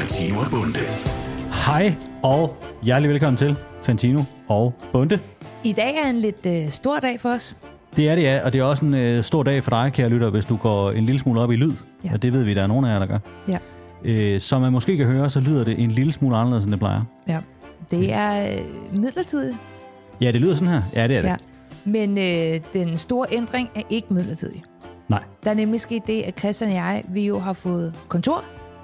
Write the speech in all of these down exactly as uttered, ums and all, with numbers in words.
Fantino og Bunde. Hej og hjertelig velkommen til Fantino og Bunde. I dag er en lidt øh, stor dag for os. Det er det, ja, og det er også en øh, stor dag for dig, kære lytter, hvis du går en lille smule op i lyd. Ja. Og det ved vi, der er nogen af jer, der gør. Ja. Øh, som man måske kan høre, så lyder det en lille smule anderledes, end det plejer. Ja. Det er øh, midlertidigt. Ja, det lyder sådan her. Ja, det er det. Ja. Men øh, den store ændring er ikke midlertidig. Nej. Der er nemlig sket det, at Christian og jeg, vi jo har fået kontor.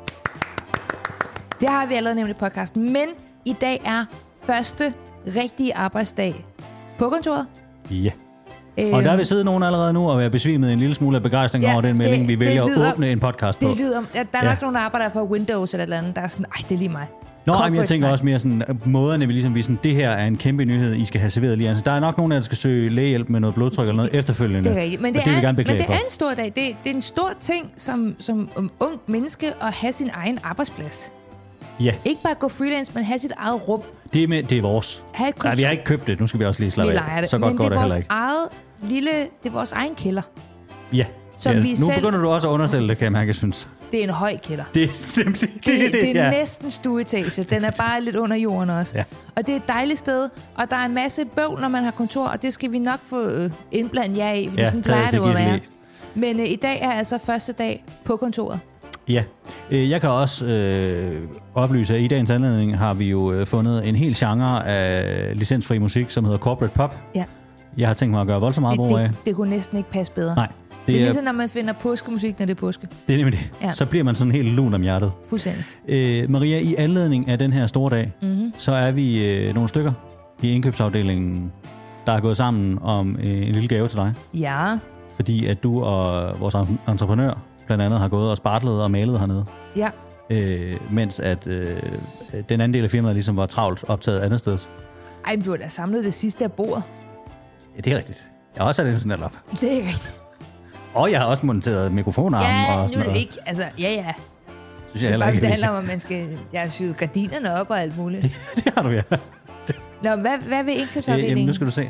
Det har vi allerede nævnt i podcasten. Men i dag er første rigtige arbejdsdag på kontoret. Ja. Og der vil sidde nogen allerede nu og være besvimet en lille smule af begejstring ja, over den melding, vi vælger lyder, at åbne en podcast på. Det lyder, ja, der er ja. nok nogen, der arbejder for Windows eller et eller andet, der er sådan, ej, det er lige mig. Nå, jamen, jeg tænker også mere sådan, måderne vi ligesom, vi sådan, det her er en kæmpe nyhed, I skal have serveret lige. Altså, der er nok nogen, der skal søge lægehjælp med noget blodtryk eller noget efterfølgende. Det er rigtigt, men det, det, er, vi gerne men det for. er en stor dag. Det, det er en stor ting som, som um, ung menneske at have sin egen arbejdsplads. Ja. Ikke bare gå freelance, men have sit eget rum. Det er, med, det er vores. Nej, vi har ikke købt det. Nu skal vi også lige slappe af. Så godt går det heller ikke. Eget lille, det er vores egen kælder. Ja. Som ja. vi nu selv... begynder du også at undersælge det, kan jeg mærke, jeg synes. Det er en høj kælder. Det er simpelthen det. Det, det, det, det er ja. næsten stueetage. Den er bare lidt under jorden også. Ja. Og det er et dejligt sted. Og der er en masse bøvl, når man har kontor, og det skal vi nok få øh, indblandet jer i, fordi ja, sådan plejer det at være. Men øh, i dag er altså første dag på kontoret. Ja, jeg kan også øh, oplyse, at i dagens anledning har vi jo øh, fundet en hel genre af licensfri musik, som hedder Corporate Pop. Ja. Jeg har tænkt mig at gøre voldsomt meget brug af. Det, det kunne næsten ikke passe bedre. Nej. Det, det er ligesom, når man finder påskemusik, når det er påske. Det er nemlig det. Ja. Så bliver man sådan helt lun om hjertet. Fuldstændig. Øh, Maria, i anledning af den her store dag, mm-hmm. så er vi øh, nogle stykker i indkøbsafdelingen, der er gået sammen om øh, en lille gave til dig. Ja. Fordi at du og vores entreprenør blandt andet har gået og spartlet og malet hernede. Ja. Øh, mens at øh, den anden del af firmaet ligesom var travlt optaget andet sted. Ej, men du har da samlet det sidste af bordet. Ja, det er rigtigt. Jeg har også sat en sådan op. Det er rigtigt. Og jeg har også monteret mikrofonarmen ja, og sådan noget. Ja, ikke. Altså, ja, ja. Synes jeg det er bare, ikke, det handler om, at man skal... Jeg har syet gardinerne op og alt muligt. Det, det har du, ja. Nå, hvad, hvad vil indkøbsafdelingen? Jamen, nu skal du se.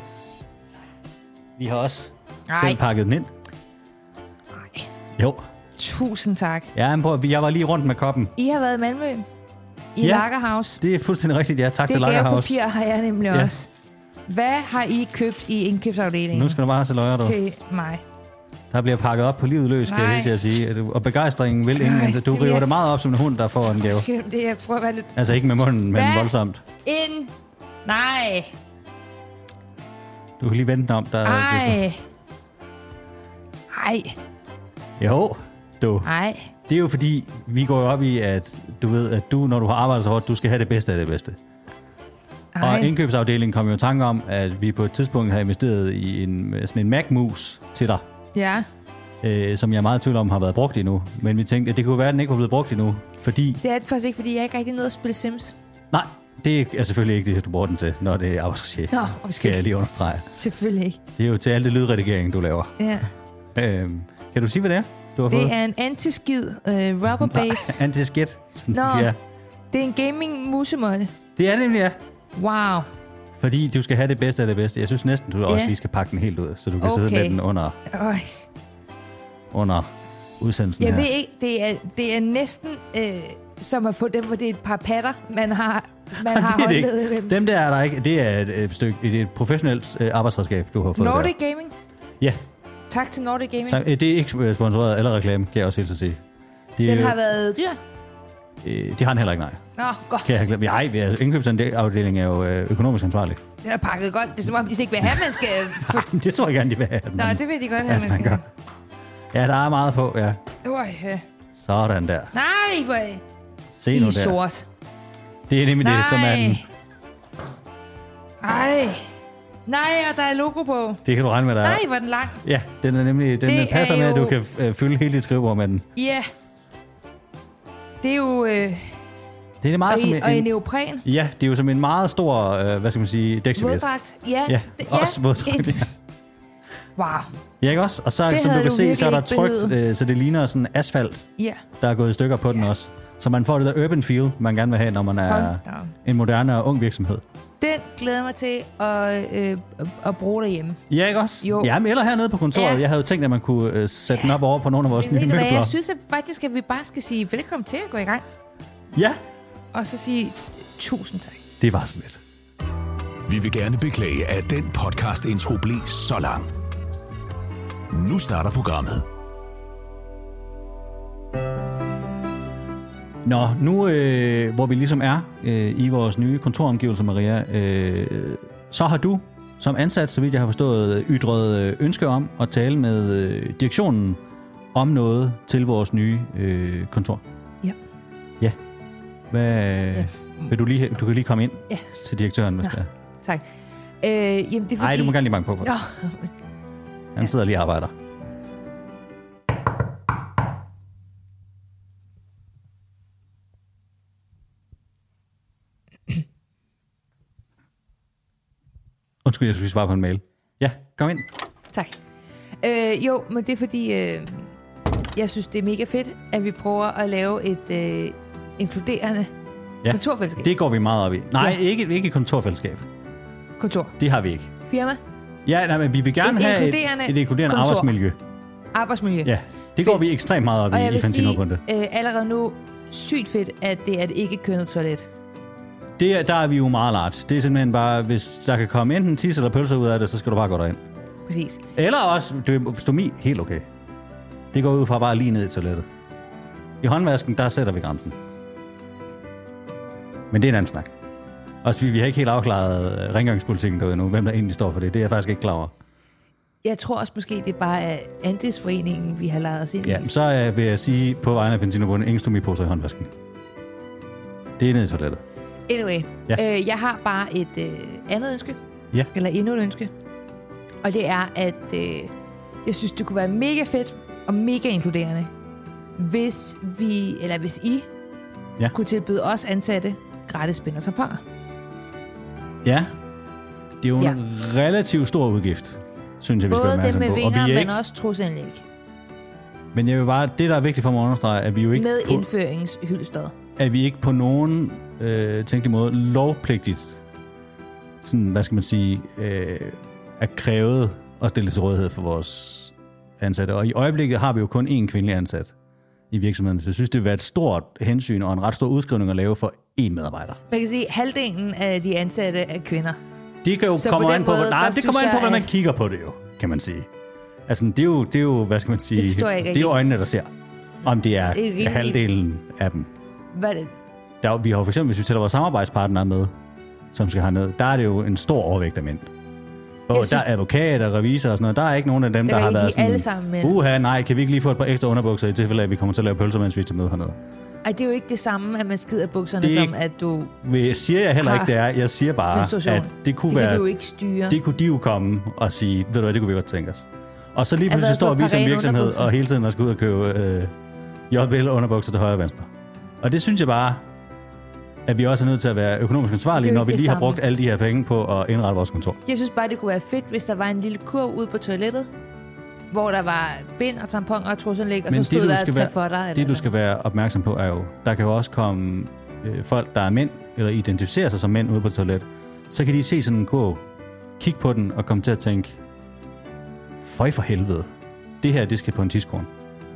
Vi har også Ej. selv pakket den ind. Nej. Jo. Tusind tak. Ja, men prøv, jeg var lige rundt med koppen. I har været i Malmø. I ja, Lagerhaus. Det er fuldstændig rigtigt, ja. Tak det til Lagerhaus. Det gavepapir har jeg nemlig ja. også. Hvad har I købt i indkøbsafdelingen? Nu skal du bare have så løjer, du. Til mig. Der bliver pakket op på livet løs, skal jeg lige sige. Og begejstringen vil ingen. Altså, du river det meget op som en hund, der får en gave. Det, jeg prøver at være lidt... Altså ikke med munden, men Hvad? voldsomt. En... Nej. Du kan lige vente om. Der, Ej. Ej. Jo, du. Ej. Det er jo fordi, vi går jo op i, at du ved, at du, når du har arbejdet så hårdt, du skal have det bedste af det bedste. Ej. Og indkøbsafdelingen kom jo i tanke om, at vi på et tidspunkt havde investeret i en, sådan en Mac-mus til dig. Ja. Øh, som jeg er meget i tvivl om har været brugt endnu. Men vi tænkte, at det kunne være, at den ikke var blevet brugt endnu, fordi... Det er det faktisk ikke, fordi jeg ikke rigtig nåede at spille Sims. Nej, det er selvfølgelig ikke det, du bruger den til, når det er arbejdsregi. Nå, skal jeg lige understrege. Selvfølgelig ikke. Det er jo til alt det lydredigering, du laver. Ja. Øh, kan du sige, hvad det er, du har det fået? Det er en anti-skid uh, rubber base. Anti-skid? Nå, ja. Det er en gaming musemåtte. Det er nemlig, ja. Wow. Fordi du skal have det bedste af det bedste. Jeg synes næsten, du ja. også lige skal pakke den helt ud, så du kan okay. sidde med den under, Øj. under udsendelsen jeg her. Jeg ved ikke, det er, det er næsten øh, som at få dem, hvor det er et par patter, man har, man har håndledet dem. Dem der er der ikke. Det er et, et, stykke, et, et professionelt øh, arbejdsredskab, du har fået Nordic der. Gaming? Ja. Tak til Nordic Gaming. Tak. Det er ikke sponsoreret eller reklame, kan jeg også helt så sige. Det den har været dyr? Øh, det har den heller ikke, nej. Nå, godt. Kan jeg glemme? Nej, indkøbsafdelingen er jo øh, økonomisk ansvarlig. Den er pakket godt. Det er som om, de ikke vil have, man skal... Få... Nej, det tror jeg gerne, de vil have. Nå, det vil de godt have, ja, man skal have. Ja, der er meget på, ja. Øj, ja. Sådan der. Nej, hvor Se nu I der. sort. Det er nemlig Nej. det, som er den... Ej. Nej, og der er logo på. Det kan du regne med, der er. Nej, hvor er den lang. Ja, den er nemlig... Den det passer med, jo... at du kan øh, fylde hele dit skrivebord med den. Ja. Det er jo... Øh... Det er meget og som i, en, og i neopren. Ja, det er jo som en meget stor, øh, hvad skal man sige, dækserviet. Våddragt. Ja. Ja, det, også ja. våddragt, ja. Wow. Ja, ikke også? Og så, det som du kan se, så er der trykt, øh, så det ligner sådan asfalt, ja. der er gået i stykker på ja. den også. Så man får det der urban feel, man gerne vil have, når man er en moderne og ung virksomhed. Den glæder mig til at, øh, at bruge derhjemme. Ja, ikke også? Jo. Ja, men eller hernede på kontoret. Ja. Jeg havde jo tænkt, at man kunne øh, sætte den op over på nogle af vores nye møbler. Jeg synes at faktisk, at vi bare skal sige velkommen til at gå i gang. Ja. Og så sige tusind tak. Det var så lidt. Vi vil gerne beklage, at den podcast-intro blev så lang. Nu starter programmet. Nå, nu øh, hvor vi ligesom er øh, i vores nye kontoromgivelser, Maria, øh, så har du som ansat, så vidt jeg har forstået, ytret ønske om at tale med øh, direktionen om noget til vores nye øh, kontor. Ja. Ja. Hvad, ja. Vil du lige, du kan lige komme ind ja. til direktøren, hvis ja. det er. Tak. Øh, jamen, det er fordi... Ej, du må gerne lige banke på for det. Ja. Han sidder lige og arbejder. Undskyld, jeg skulle svare på en mail. Ja, kom ind. Tak. Øh, jo, men det er fordi, øh, jeg synes, det er mega fedt, at vi prøver at lave et øh, inkluderende ja, kontorfællesskab. Det går vi meget op i. Nej, ja. ikke, ikke kontorfællesskab. Kontor. Det har vi ikke. Firma. Ja, nej, men vi vil gerne et have inkluderende et, et inkluderende kontor. arbejdsmiljø. Arbejdsmiljø. Ja, det går fedt. Vi ekstremt meget op og i i Fanzine. Øh, allerede nu sygt fedt, at det er et ikke-kønnet toilet. Det er, der er vi jo meget large. Det er simpelthen bare, hvis der kan komme enten tis eller pølser ud af det, så skal du bare gå derind. Præcis. Eller også, du stomi, helt okay. Det går ud fra bare lige ned i toilettet. I håndvasken, der sætter vi grænsen. Men det er en anden snak. Også vi, vi har ikke helt afklaret rengøringspolitikken derude nu, hvem der egentlig står for det. Det er jeg faktisk ikke klar over. Jeg tror også måske, det bare er andelsforeningen, vi har lavet os ind i. Ja, så vil jeg sige på vegne af Fanzine-bundet, ingen stomiposer i håndvasken. Det er ned i toilettet. Anyway, ja. øh, jeg har bare et øh, andet ønske. Ja. Eller endnu et ønske. Og det er, at øh, jeg synes, det kunne være mega fedt og mega inkluderende, hvis vi, eller hvis I, ja. kunne tilbyde os ansatte gratis bind og tamponer. Ja. Det er jo en ja. relativt stor udgift, synes jeg, vi både skal være opmærksom på. Både dem med vinger, ikke... men også trusanlæg. Men jeg vil bare, det der er vigtigt for mig at understrege, at vi jo ikke... Med på, indføringshyldestad. At vi ikke på nogen øh, tænkelig måde lovpligtigt, sådan, hvad skal man sige, øh, er krævet at stille til rådighed for vores ansatte. Og i øjeblikket har vi jo kun én kvindelig ansat i virksomheden, så jeg synes, det vil være et stort hensyn og en ret stor udskrivning at lave for én medarbejder. Man kan sige, at halvdelen af de ansatte er kvinder. De kan jo så komme på an på, måde, nej, det kommer an på, hvad man at... kigger på det jo, kan man sige. Altså, det er jo, det er jo hvad skal man sige, det, det er jo øjnene, der ser, om det er, det er halvdelen af dem. Hvad er det? Der, vi har jo for eksempel, hvis vi tæller vores samarbejdspartnere med, som skal herned, der er det jo en stor overvægt af mænd. Og synes, der er advokater, revisorer og sådan noget. Der er ikke nogen af dem, der har været sådan... alle sammen mænd. Uha, nej, kan vi ikke lige få et par ekstra underbukser i tilfælde af, at vi kommer til at lave pølser, mens vi er til møde hernede? Ej, det er jo ikke det samme, at man skider bukserne, som ikke, at du... Jeg siger jeg heller ikke, det er. Jeg siger bare, at det kunne det være... Det kan du jo ikke styre. Det kunne de jo komme og sige, ved du hvad, det kunne vi godt tænke os. Og så lige pludselig står vi som virksomhed, og hele tiden skal ud og købe øh, J B L underbukser til højre og venstre. Og det synes jeg bare, at vi også er nødt til at være økonomisk ansvarlige, når vi lige har brugt alle de her penge på at indrette vores kontor. Jeg synes bare, det kunne være fedt, hvis der var en lille kurv ude på toilettet, hvor der var bind og tamponer og trusanlæg, og så stod der at tage for dig. Det, du skal være opmærksom på, er jo, der kan jo også komme øh, folk, der er mænd, eller identificerer sig som mænd ude på toilettet. Så kan de se sådan en kurv, kigge på den og komme til at tænke, føj for helvede, det her, det skal på en tiskorn.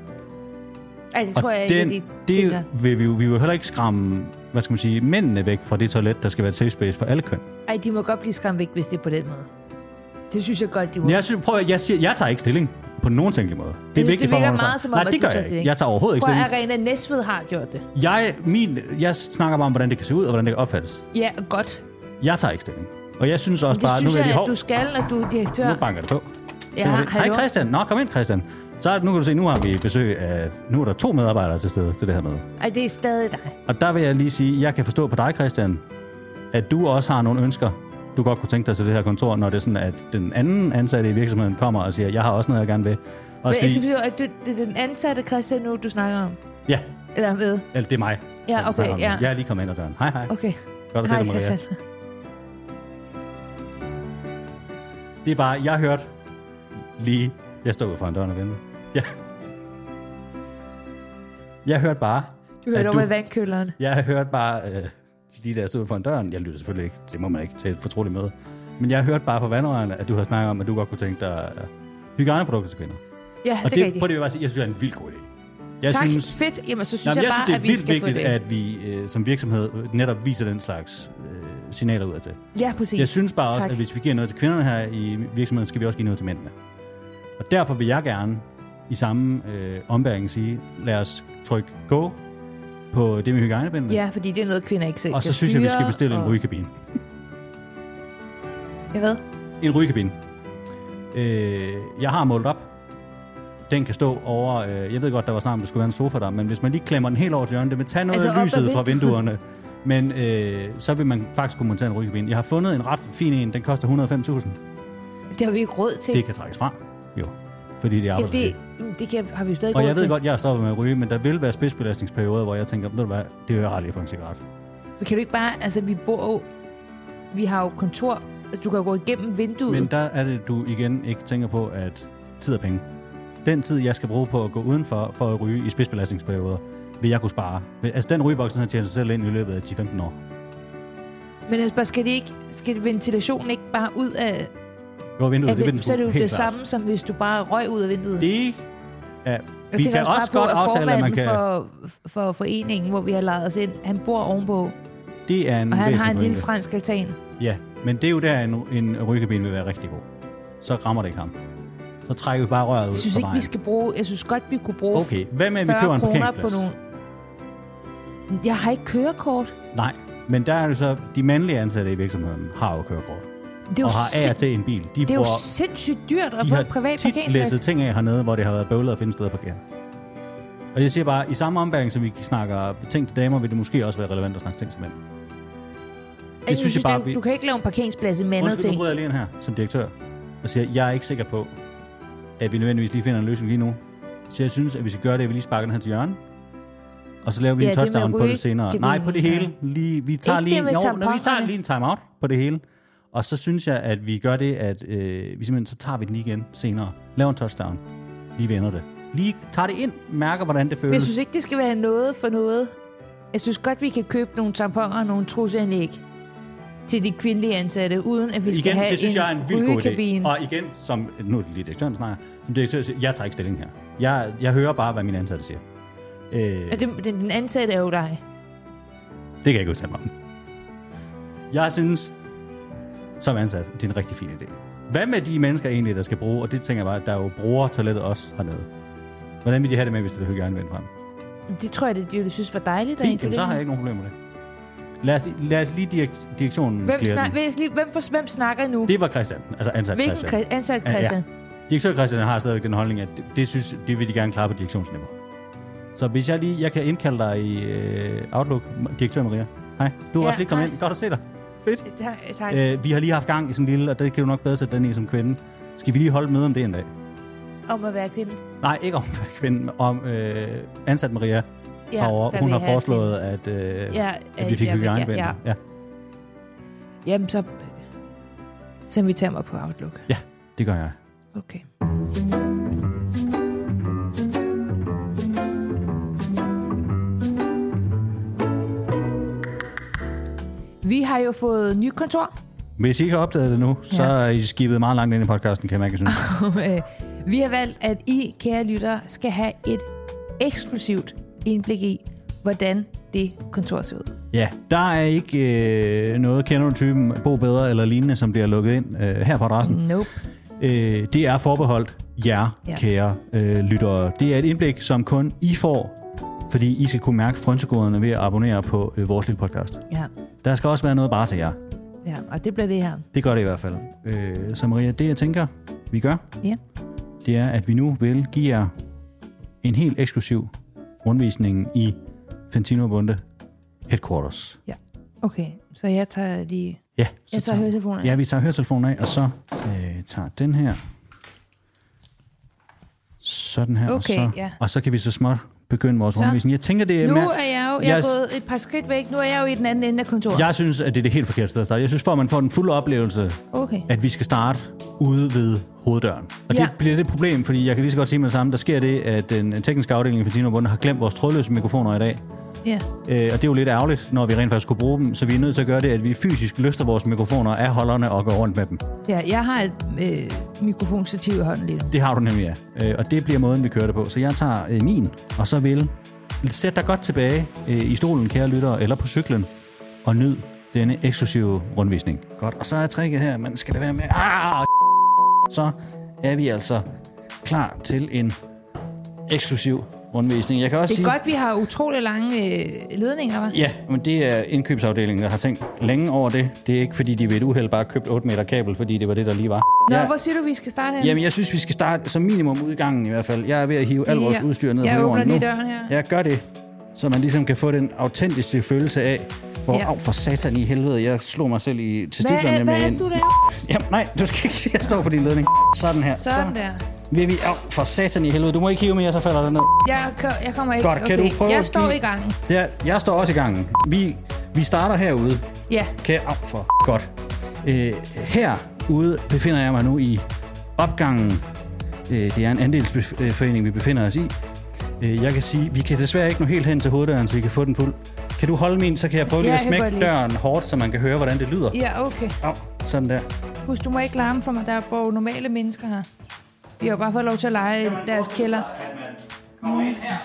Ej, det tror og jeg den, ikke, de det tænker. Vil vi, jo, vi vil jo heller ikke skræmme, hvad skal man sige, mændene væk fra det toilet, der skal være safe space for alle køn. Ej, de må godt blive skræmt væk, hvis det er på den måde. Det synes jeg godt, de må. Jeg, synes, prøv, jeg, siger, jeg tager ikke stilling på nogen tænkelig måde. Det er synes, vigtigt det for mig. Meget, som om, Nej, det gør jeg ikke. Jeg tager overhovedet ikke prøv, stilling. Arena Næstved har gjort det. Jeg, min, jeg snakker bare om, hvordan det kan se ud, og hvordan det kan opfattes. Ja, godt. Jeg tager ikke stilling. Og jeg synes også det bare... Det synes nu jeg, de at du skal, når du er direktør. Nu banker det på. Ja, hej Christian. Nå, kom ind Christian. Så nu kan du se, nu har vi besøg af... Nu er der to medarbejdere til stede til det her møde. Ej, det er stadig dig. Og der vil jeg lige sige, jeg kan forstå på dig, Christian, at du også har nogle ønsker, du godt kunne tænke dig til det her kontor, når det er sådan, at den anden ansatte i virksomheden kommer og siger, jeg har også noget, jeg gerne vil. Men jeg skal forstå, at du, det er den ansatte Christian nu, du snakker om? Ja. Eller hvad? Eller det er mig. Ja, okay, ja. Jeg er lige kommet ind ad døren. Hej, hej. Okay. Godt at se dig, Maria. Christian. Det er bare, jeg hørte lige... Jeg stod ude foran døren og ventede. Ja. Jeg hørte bare... Du hørte over i vandkøleren. Jeg hørte bare... Øh, lige da jeg stod ude foran døren... Jeg lyttede selvfølgelig ikke. Det må man ikke til et fortroligt møde. Men jeg hørte bare på vandrørene, at du har snakket om, at du godt kunne tænke dig uh, hygiejneprodukter til kvinder. Ja, og det, det prøv det, jeg bare sige, jeg synes, det er en vild god idé. Jeg tak, synes, fedt. Jamen, så synes jamen, jeg, jeg bare, synes, det er at vi vildt skal vigtigt, at vi øh, som virksomhed netop viser den slags øh, signaler ud af til. Ja, præcis. Jeg synes bare også, tak. at hvis vi giver noget til kvinderne her i virksomheden, skal vi også give noget til mændene. Og derfor vil jeg gerne i samme øh, ombæring sige, lad os trykke go på det med hygiejnebindene. Ja, fordi det er noget, kvinder ikke selv og så synes jeg, vi skal bestille og... en rygekabine. Ja, hvad? En rygekabine. Øh, jeg har målt op. Den kan stå over... Øh, jeg ved godt, der var snart, om der skulle være en sofa der, men hvis man lige klemmer den helt over til hjørnet, det vil tage noget altså af lyset fra vinduerne. Men øh, så vil man faktisk kunne montere en rygekabine. Jeg har fundet en ret fin en. Den koster et hundrede og fem tusind. Det har vi ikke råd til. Det kan trækkes fra. Jo. Fordi det er arbejdsforskning. Ja, det, det kan, har vi jo stadig råd til. Og jeg ved til. godt, jeg har stoppet med at ryge, men der vil være spidsbelastningsperioder, hvor jeg tænker, ved du hvad, det vil jeg ret lige få en cigaret. Men kan du ikke bare... Altså, vi bor jo... Vi har jo kontor... Du kan jo gå igennem vinduet. Men der er det, du igen ikke tænker på, at tid er penge. Den tid, jeg skal bruge på at gå udenfor for at ryge i spidsbelastningsperioder, vil jeg kunne spare. Altså, den rygeboks, den har tjent sig selv ind i løbet af ti til femten år. Men altså, skal det ikke... Skal ventilationen ikke bare ud af... Jo, vinduet, af, det det så er det jo det klart. Samme, som hvis du bare røg ud af vinduet. Det er... Vi kan også, også godt aftale, at man kan... For, for foreningen, hvor vi har lejet os ind, han bor ovenpå. Det er en og han har en lille fransk altan. Ja, men det er jo der, en, en rygekabine vil være rigtig god. Så rammer det ikke ham. Så trækker vi bare røret ud. Jeg synes ikke, vi skal bruge... Jeg synes godt, vi kunne bruge okay. Hvad med, at vi køber en parkeringsplads? På nogle... Jeg har ikke kørekort. Nej, men der er det så... De mandlige ansatte i virksomheden har jo kørekort. Det er og jo har af og til en bil. De det er bruger, jo sindssygt dyrt at få en privat parkeringsplads. De har læsset ting af hernede, hvor det har været bøvlet at finde sted at parkere. Og jeg siger bare, i samme ombæring, som vi snakker ting til damer, vil det måske også være relevant at snakke ting til mænd. Det jeg synes, synes jeg bare, vi... Du kan ikke lave en parkeringsplads i mandet ting. Undskyld, nu bryder jeg lige ind her som direktør og siger, jeg er ikke sikker på, at vi nødvendigvis lige finder en løsning lige nu. Så jeg synes, at vi skal gøre det, at vi lige sparker den her til hjørnet. Og så laver vi ja, en touchdown på det senere. Kabinen. Nej, på det hele. Lige, vi tager, lige, jo, når vi tager lige en time-out på det hele. Og så synes jeg, at vi gør det, at øh, vi simpelthen, så tager vi den lige igen senere. Laver en touchdown. Lige vender det. Lige tager det ind, mærker, hvordan det føles. Men jeg synes ikke, det skal være noget for noget. Jeg synes godt, vi kan købe nogle tamponer og nogle trusseanlæg til de kvindelige ansatte, uden at vi skal igen, have det synes en jeg er en vild god idé. Og igen, som, nu er det lige direktøren snakker, som direktør siger, jeg tager ikke stilling her. Jeg, jeg hører bare, hvad mine ansatte siger. Øh, ja, det, den ansatte er jo dig. Det kan jeg ikke udtale mig om. Jeg synes, som ansat, det er en rigtig fin idé. Hvad med de mennesker egentlig, der skal bruge, og det tænker jeg bare, der jo bruger toilettet også hernede. Hvordan vil de have det med, hvis det er hygiejnevendt frem? Det tror jeg, det de synes var dejligt. Fint, jamen, så har jeg ikke nogen problem med det. Lad os, lad os lige direkt, direktionen hvem, snak, hvem, hvem, for, hvem snakker nu? Det var Christian, altså ansat Hvilken Christian. Hvilken ansat Christian? Ja, ja. Direktør Christian har stadigvæk den holdning, at det, det, synes, det vil de gerne klare på direktionsniveau. Så hvis jeg lige, jeg kan indkalde dig i uh, Outlook, direktør Maria. Hej, du er ja, også lige kommet ind. Godt at se dig. Fedt. Tak, tak. Uh, vi har lige haft gang i sådan en lille, og det kan du nok bedre sætte den i som kvinde. Skal vi lige holde møde om det en dag? Om at være kvinde? Nej, ikke om at være kvinde, om uh, ansat Maria. Ja, herovre. Hun har foreslået, at, uh, ja, at vi fik hygiejnevendt. Ja, ja. Jamen, så, så vi tager mig på Outlook. Ja, det gør jeg. Okay. Vi har jo fået nyt kontor. Hvis I ikke har opdaget det nu, så ja. er I skibet meget langt ind i podcasten, kan man ikke synes. Vi har valgt, at I, kære lyttere, skal have et eksklusivt indblik i, hvordan det kontor ser ud. Ja, der er ikke øh, noget kender du typen Bo Bedre eller lignende, som bliver lukket ind øh, her på adressen. Nope. Øh, det er forbeholdt jer, ja. kære øh, lyttere. Det er et indblik, som kun I får, fordi I skal kunne mærke frynsegoderne ved at abonnere på øh, vores lille podcast. Ja. Der skal også være noget bare til jer. Ja, og det bliver det her. Det gør det i hvert fald. Øh, så Maria, det jeg tænker, vi gør, ja. det er, at vi nu vil give jer en helt eksklusiv rundvisning i Fantino Bunde Headquarters. Ja, okay. Så jeg tager lige... Ja, jeg tager høretelefonen af. Ja, vi tager høretelefonen af, og så øh, tager den her. Sådan her, okay, og, så, ja. og så kan vi så småt begynde vores så. rundvisning. Jeg tænker, det er... Nu er jeg jo jeg jeg er gået et par skridt væk. Nu er jeg jo i den anden ende af kontoret. Jeg synes, at det er det helt forkerte sted at starte. Jeg synes, for at man får den fulde oplevelse, okay. at vi skal starte ude ved hoveddøren. Og ja. det bliver det problem, fordi jeg kan lige så godt sige med det samme, der sker det, at den tekniske afdeling i Fantinobundet har glemt vores trådløse mikrofoner i dag. Ja. Øh, og det er jo lidt ærgerligt, når vi rent faktisk skulle bruge dem, så vi er nødt til at gøre det, at vi fysisk løfter vores mikrofoner af holderne og går rundt med dem. Ja, jeg har et øh, mikrofonstativ i hånden lige nu. Det har du nemlig, ja. Øh, og det bliver måden, vi kører det på. Så jeg tager øh, min, og så vil sæt dig godt tilbage øh, i stolen, kære lyttere, eller på cyklen, og nyd denne eksklusive rundvisning. Godt, og så er tricket her, man skal det være med. Ah! Så er vi altså klar til en eksklusiv rundvisning. Jeg kan også det er sige, godt, vi har utrolig lange øh, ledninger, hva'? Ja, men det er indkøbsafdelingen, der har tænkt længe over det. Det er ikke, fordi de ved et uheld bare købt otte meter kabel, fordi det var det, der lige var. Nå, jeg, hvor siger du, vi skal starte her? Jamen, jeg synes, vi skal starte som minimum ud i gangen i hvert fald. Jeg er ved at hive al vores udstyr ned på jorden jorden nu. Jeg åbner lige døren her. Jeg gør det, så man ligesom kan få den autentiske følelse af, hvor ja. Af for satan i helvede, jeg slog mig selv i testiklerne med en... Hvad er du der? Jamen, nej, du skal ikke jeg står på din ledning. Sådan her. Sådan så. Der. Vil vi... Af for satan i helvede, du må ikke hive mere, så falder det ned. Jeg, jeg kommer ikke... Godt, kan okay. du prøve Jeg står give... i gangen. Ja, jeg står også i gangen. Vi, vi starter herude. Ja. Kan af for godt. Øh, herude befinder jeg mig nu i opgangen. Øh, det er en andelsforening, vi befinder os i. Øh, jeg kan sige, vi kan desværre ikke nå helt hen til hoveddøren, så I kan få den fuld. Kan du holde min, så kan jeg prøve lige at smække døren hårdt, så man kan høre, hvordan det lyder. Ja, okay. Au, sådan der. Husk, du må ikke larme for mig. Der er bare normale mennesker her. Vi har bare fået lov til at lege i deres kælder. Kommer ind her.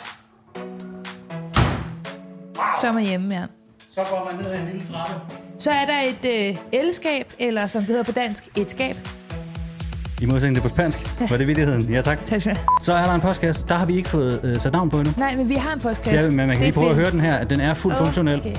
Så er man hjemme, ja. Så går man ned ad en lille trappe. Så er der et øh, elskab, eller som det hedder på dansk, et skab. I modsætning til på spansk. Var det vittigheden? Ja, tak. Tak skal du. Så er der en postkasse. Der har vi ikke fået øh, sat navn på endnu. Nej, men vi har en postkasse. Ja, men man kan lige prøve at høre den her, at den er fuldt okay. funktionel.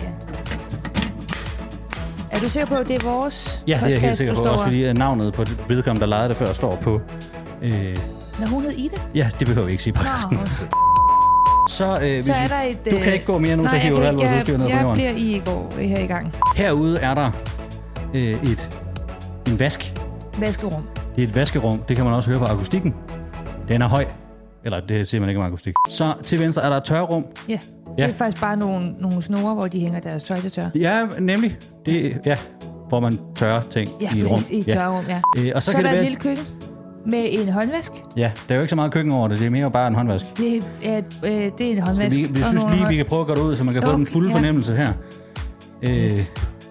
Er du sikker på, at det er vores ja, postkasse, det er jeg helt sikker på. Også fordi navnet på vedkommende, der lejede det før, står på... Øh... Når hun hed Ida? Ja, det behøver vi ikke sige på resten. Så, øh, så er der et... Du kan ikke gå mere nu, nej, så hiver du alt vores udstyr ned på jorden. Jeg bliver i går her i gang. Herude er der øh, et, en vask. Vaskerum. Det er et vaskerum. Det kan man også høre på akustikken. Den er høj. Eller det siger man ikke om akustik. Så til venstre er der et tørrum. Ja. Ja. Det er faktisk bare nogle, nogle snore, hvor de hænger deres tøj til tør. Ja, nemlig. Det, ja, hvor man tørrer ting ja, i et rum. Ja, præcis. I et tørrum, ja. Øh, og så, så kan er det der være... et lille køkken med en håndvask. Ja, der er jo ikke så meget køkken over det. Det er mere bare en håndvask. Det er, øh, det er en håndvask. Vi, vi synes lige, hånd... vi kan prøve at gøre det ud, så man kan okay, få den fulde ja. fornemmelse her. Øh, yes.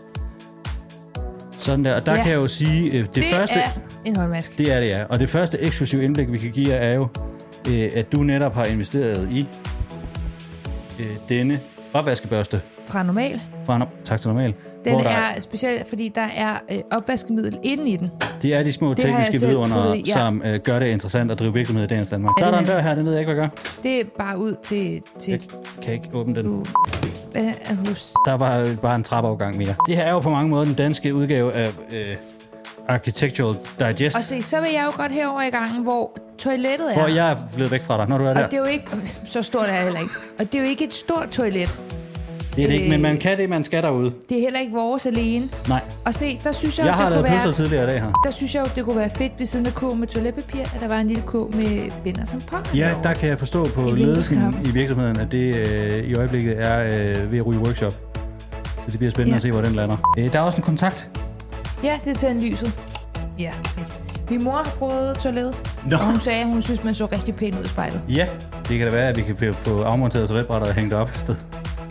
Sådan der. Og der ja. kan jeg jo sige, øh, det, det første... er en håndvask. Det er det, ja. Og det første eksklusive indblik, vi kan give jer, er jo, øh, at du netop har investeret i øh, denne opvaskebørste. Fra Normal. Fra no- tak til Normal. Den er, er speciel, fordi der er øh, opvaskemiddel inde i den. Det er de små det tekniske vidunder, ja. som øh, gør det interessant at drive virksomhed i dagens Danmark. Ja, så er der en dør her, det ved jeg ikke, hvad jeg gør. Det er bare ud til... til jeg kan ikke åbne den. Du, hvad er hus? Der var bare en trappeovergang mere. Det her er jo på mange måder den danske udgave af øh, Architectural Digest. Og se, så vil jeg jo godt herover i gangen, hvor toilettet er. Hvor jeg er blevet væk fra dig, når du er og der. Og det er jo ikke... Så stort er det heller ikke. Og det er jo ikke et stort toilet. Det er det ikke, men man kan det, man skal derude. Det er heller ikke vores alene. Nej. Og se, der synes jeg, jeg har det lavet kunne være... tidligere i dag her. Der synes jeg jo, det kunne være fedt ved siden af kurv med toiletpapir, at der var en lille kurv med binder som par. Ja, der kan jeg forstå på I ledelsen i virksomheden, at det øh, i øjeblikket er øh, ved at ryge workshop. Så det bliver spændende ja. at se, hvor den lander. Øh, der er også en kontakt. Ja, det er til en lyset. Ja, fedt. Min mor har prøvet toilettet, no. og hun sagde, at hun synes, man så rigtig pænt ud i spejlet. Ja, det kan da være, at vi kan få afmonteret toiletbrætter og hængt op et sted.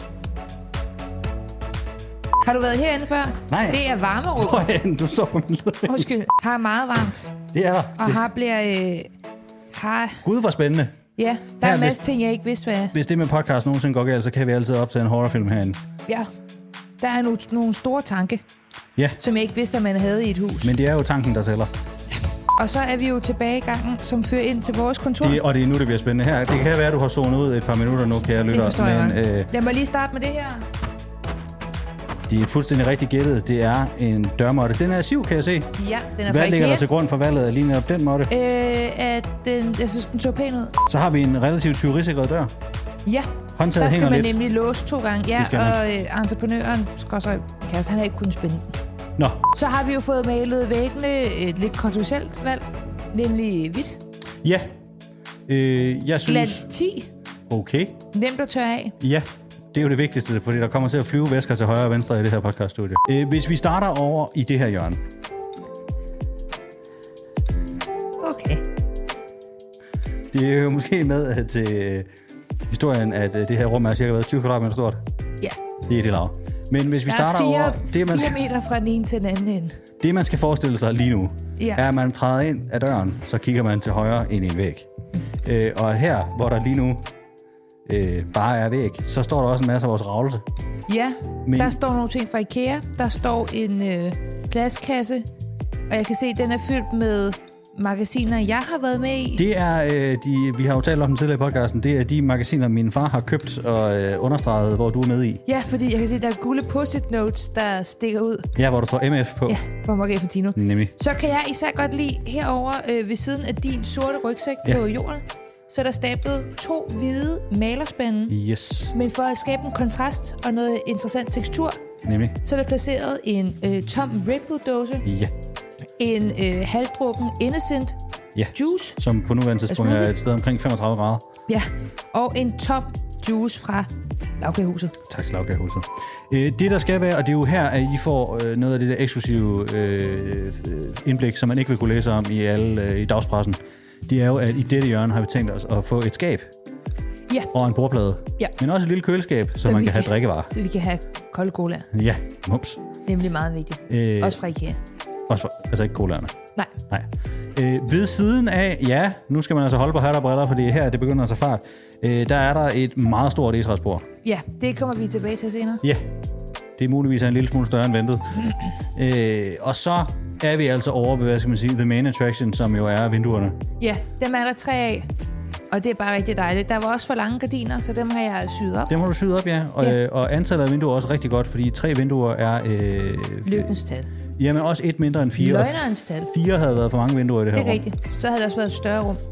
Har du været herinde før? Nej. Det er varmerum. Hvor er den? Du står på min led. Undskyld. Har meget varmt. Det er der. Og det... har bliver... Øh, har... Gud, hvor spændende. Ja, der her, er en masse hvis, ting, jeg ikke vidste, hvad er. Hvis det med podcast nogensinde går galt, så kan vi altid optage en horrorfilm herinde. Ja. Der er nogle, nogle store tanke, ja. som jeg ikke vidste, at man havde i et hus. Men det er jo tanken, der tæller. Og så er vi jo tilbage i gangen, som fører ind til vores kontor. Det, og det er nu, det bliver spændende her. Det kan være, at du har zonet ud et par minutter nu, kære lytter. Det forstår jeg men, øh, Lad mig lige starte med det her. Det er fuldstændig rigtig gættet. Det er en dørmåtte. Den er siv, kan jeg se. Ja, den er Hvad fra IKEA. ligger der til grund for valget af lige netop den måtte? Øh, at den, jeg synes, den så pæn ud. Så har vi en relativt tyverisikret dør. Ja, håndtaget der skal man lidt. nemlig låse to gange. Ja, og øh, entreprenøren skal så kasse, han har ikke kunnet spænde den. Nå. Så har vi jo fået malet væggene et lidt kontroversielt valg, nemlig hvidt. Ja. Øh, jeg synes... Glans ti. Okay. Nemt at tørre af. Ja. Det er jo det vigtigste, fordi der kommer til at flyve væsker til højre og venstre i det her podcaststudie. Øh, hvis vi starter over i det her hjørne. Okay. Det er jo måske med til historien, at det her rum er cirka tyve kvadratmeter stort. Ja. Det er det lav. Men hvis vi der starter er fire, over... Det, man skal, fire meter fra den ene til den anden ende. Det, man skal forestille sig lige nu, ja. er, at man træder ind af døren, så kigger man til højre ind i en væg. Mm. Øh, og her, hvor der lige nu øh, bare er væg, så står der også en masse af vores ravelse. Ja, Men... der står nogle ting fra IKEA. Der står en øh, glaskasse, og jeg kan se, at den er fyldt med magasiner, jeg har været med i. Det er, øh, de, vi har jo talt om den tidligere i podcasten, det er de magasiner, min far har købt og øh, understreget, hvor du er med i. Ja, fordi jeg kan se, der er gule post-it notes, der stikker ud. Ja, hvor der står M F på. Ja, for Morgan Fantino. Nemlig. Så kan jeg især godt lide herover øh, ved siden af din sorte rygsæk ja. på jorden, så er der stablet to hvide malerspande. Yes. Men for at skabe en kontrast og noget interessant tekstur, nemlig, så er der placeret en øh, tom Red Bull-dåse. Ja. En øh, halvdrukken Innocent ja. juice. Som på nuværende tidspunkt er et sted omkring femogtredive grader. Ja, og en tom juice fra Lavkagehuset. Tak til Lavkagehuset. Øh, det der skal være, og det er jo her, at I får øh, noget af det der eksklusive øh, indblik, som man ikke vil kunne læse om i, alle, øh, i dagspressen, det er jo, at i dette hjørne har vi tænkt os at få et skab. Ja. Og en bordplade. Ja. Men også et lille køleskab, så, så man kan, kan have drikkevarer. Så vi kan have kolde cola. Ja, mums. Nemlig meget vigtigt. Øh, også fra IKEA. Også for, altså ikke colaerne. Nej. Nej. Øh, ved siden af, ja, nu skal man altså holde på hat og briller, fordi her det begynder at tage fart. Øh, der er der et meget stort egetræsbord. Ja, det kommer vi tilbage til senere. Ja, det er muligvis en lille smule større end ventet. øh, og så er vi altså over ved, hvad skal man sige, the main attraction, som jo er vinduerne. Ja, dem er der tre af. Og det er bare rigtig dejligt. Der var også for lange gardiner, så dem har jeg syet op. Dem har du syet op, ja. Og, ja. Øh, og antallet af vinduer er også rigtig godt, fordi tre vinduer er... Øh, Lykkens tal. Jamen også et mindre end fire. Løgnerens tal. Fire havde været for mange vinduer i det her rum. Det er rigtigt. Så havde det også været et større rum.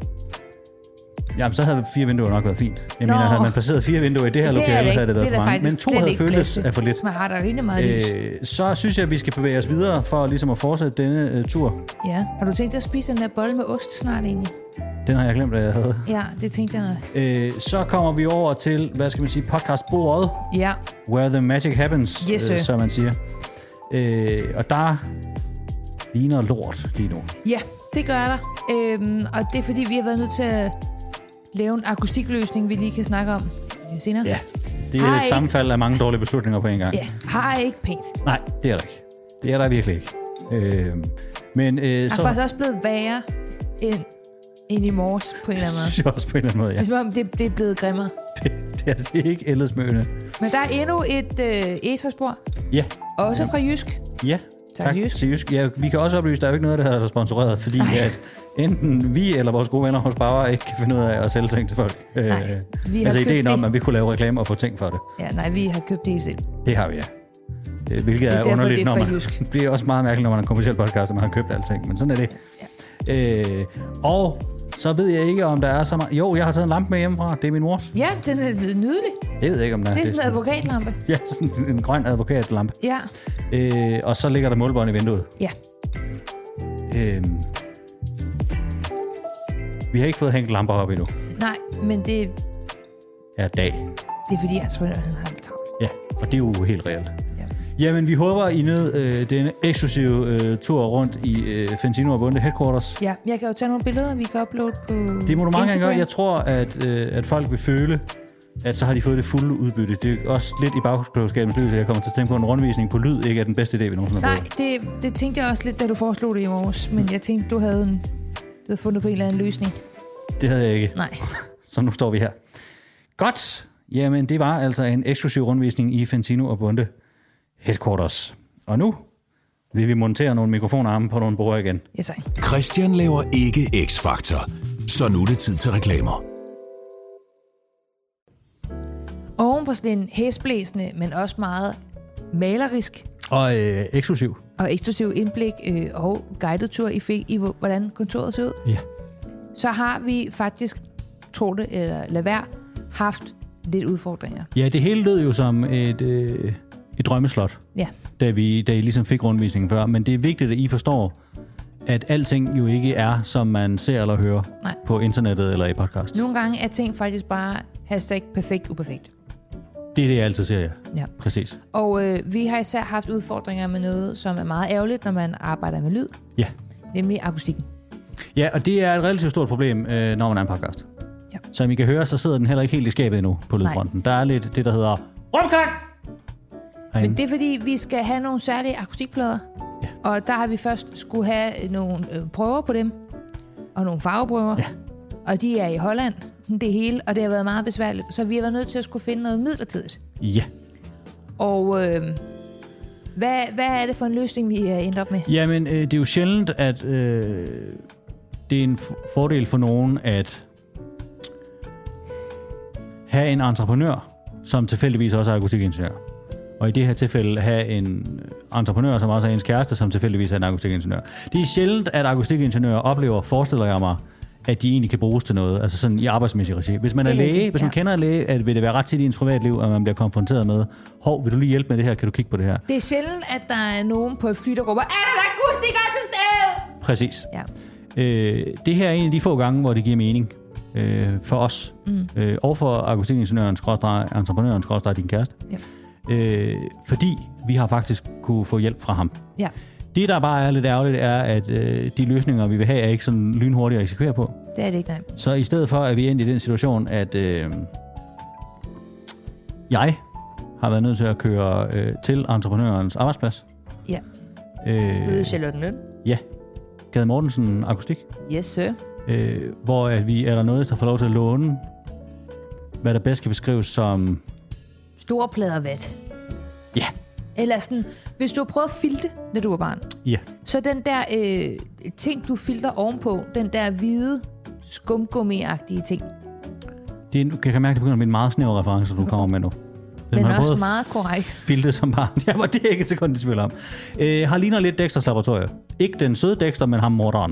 Jamen, så havde fire vinduer nok været fint. Jeg Nå. mener, havde man placeret fire vinduer i det her det lokale, havde det været det for mange. Men to havde føltes af for lidt. Man har der rigtig meget lys. Øh, så synes jeg, at vi skal bevæge os videre for ligesom at fortsætte denne uh, tur. Ja. Har du tænkt dig at spise den der bolle med ost snart egentlig? Den har jeg glemt, at jeg havde. Ja, det tænkte jeg nok. Øh, så kommer vi over til, hvad skal man sige, podcastbordet. Ja. Where the magic happens, yes, øh, som man siger. Øh, og der ligner lort lige nu. Ja, det gør der. Øhm, og det er fordi, vi har været nødt til at lave en akustikløsning, vi lige kan snakke om senere. Ja, det er har et ikke... sammenfald af mange dårlige beslutninger på en gang. Ja, har ikke pænt. Nej, det er der ikke. Det er der virkelig ikke. Øh, men, øh, er så... faktisk også blevet værre end, end i morges på en eller anden måde. Det synes jeg også på en eller anden måde, ja. Det er som om, det, det er blevet grimmere. Det, det, er, det er ikke ellesmøgende. Men der er endnu et øh, egetræsbord. Ja. Også fra Jysk. Ja, tak, tak Jysk. til Jysk. Ja, vi kan også oplyse, at der er jo ikke noget, der er sponsoreret, fordi at enten vi eller vores gode venner hos Bauer ikke kan finde ud af at sælge ting til folk. Nej, øh, altså ideen om, at vi kunne lave reklame og få ting for det. Ja, nej, vi har købt det selv. Det har vi, ja. Hvilket er, er derfor, underligt, når man... Jysk. Det bliver også meget mærkeligt, når man er en kommerciel podcast, og man har købt alting, men sådan er det. Ja. Øh, og så ved jeg ikke, om der er så meget... Jo, jeg har taget en lampe med hjemmefra. Det er min mors. Ja, den er nydelig. Jeg ved ikke, om der er... Det er sådan en advokatlampe. Ja, sådan en grøn advokatlampe. Ja. Øh, og så ligger der målbånd i vinduet. Ja. Øh, vi har ikke fået hængt lamper op endnu. Nej, men det... er dag. Det er fordi, jeg tror, han har det travlt. Ja, og det er jo helt reelt. Ja. Jamen, vi håber, I nød øh, denne eksklusive øh, tur rundt i øh, Fantino og Bonde Headquarters. Ja, jeg kan jo tage nogle billeder, vi kan uploade på det må du mange gange gøre. Jeg tror, at, øh, at folk vil føle, at så har de fået det fulde udbytte. Det er også lidt i bagklogskabens lys, at jeg kommer til at tænke på, en rundvisning på lyd ikke er den bedste idé, vi nogensinde har fået. Nej, det, det tænkte jeg også lidt, da du foreslog det i morges. Men jeg tænkte, du havde, en, du havde fundet på en eller anden løsning. Det havde jeg ikke. Nej. Så nu står vi her. Godt. Jamen, det var altså en eksklusiv rundvisning i Fantino og Bonde Headquarters. Og nu vil vi montere nogle mikrofonarme på nogle bord igen. Ja, tak. Christian laver ikke X-Factor, så nu er det tid til reklamer. Oven på sådan en hæsblæsende, men også meget malerisk og øh, eksklusiv. Og eksklusiv indblik øh, og guided tur I fik i, hvordan kontoret ser ud. Ja. Så har vi faktisk, tro det eller lad være, haft lidt udfordringer. Ja, det hele lød jo som et, øh, et drømmeslot, ja. da, vi, da I ligesom fik rundvisningen før. Men det er vigtigt, at I forstår, at alting jo ikke er, som man ser eller hører Nej. på internettet eller i podcast. Nogle gange er ting faktisk bare hashtag perfekt uperfekt. Det er det, jeg altid ser, ja. ja. Præcis. Og øh, vi har især haft udfordringer med noget, som er meget ærgerligt, når man arbejder med lyd. Ja. Nemlig akustikken. Ja, og det er et relativt stort problem, øh, når man er en podcast. Ja. Som I kan høre, så sidder den heller ikke helt i skabet endnu på lydfronten. Der er lidt det, der hedder rumklang. Men det er fordi, vi skal have nogle særlige akustikplader. Ja. Og der har vi først skulle have nogle øh, prøver på dem. Og nogle farveprøver. Ja. Og de er i Holland, det hele. Og det har været meget besværligt. Så vi har været nødt til at skulle finde noget midlertidigt. Ja. Og øh, hvad, hvad er det for en løsning, vi er endt op med? Jamen, øh, det er jo sjældent, at øh, det er en fordel for nogen at have en entreprenør, som tilfældigvis også er akustikingeniør. Og i det her tilfælde have en entreprenør, som også er ens kæreste, som tilfældigvis er en akustikingeniør. Det er sjældent, at akustikingeniører oplever, forestiller jeg mig, at de egentlig kan bruges til noget, altså sådan i arbejdsmæssig regi. Hvis man er læge, hvis man ja. kender en læge, at vil det være ret tit i ens privatliv, at man bliver konfronteret med, hov, vil du lige hjælpe med det her, kan du kigge på det her? Det er sjældent, at der er nogen på et fly, der råber, er der en akustiker til stede? Præcis. Ja. Øh, det her er en af de få gange, hvor det giver mening øh, for os, mm. øh, og for akustikingeniøren, entreprenøren, skråstreg din kæreste. Ja. Øh, fordi vi har faktisk kunne få hjælp fra ham. Ja. Det, der bare er lidt ærgerligt, er, at øh, de løsninger, vi vil have, er ikke sådan lynhurtigt at eksekvere på. Det er det ikke, nej. Så i stedet for, at vi er endt i den situation, at øh, jeg har været nødt til at køre øh, til entreprenørens arbejdsplads. Ja. Øh, Ude i Charlottenlund. Ja. Gade Mortensen Akustik. Yes, sir. Øh, hvor at vi er der noget, der får lov til at låne, hvad der bedst kan beskrives som... Store plader vat. Ja. Eller sådan, hvis du har prøvet at filte, når du var barn. Ja. Så den der øh, ting, du filter ovenpå, den der hvide, skumgummi-agtige ting. Det er, jeg kan mærke, at det begynder at blive en meget snæver reference, du kommer med nu. Men også meget korrekt. Filte som barn. Ja, var det ikke et sekund i tvivl om. Øh, har ligner lidt Dexters laboratorie. Ikke den søde Dexter, men ham morderen.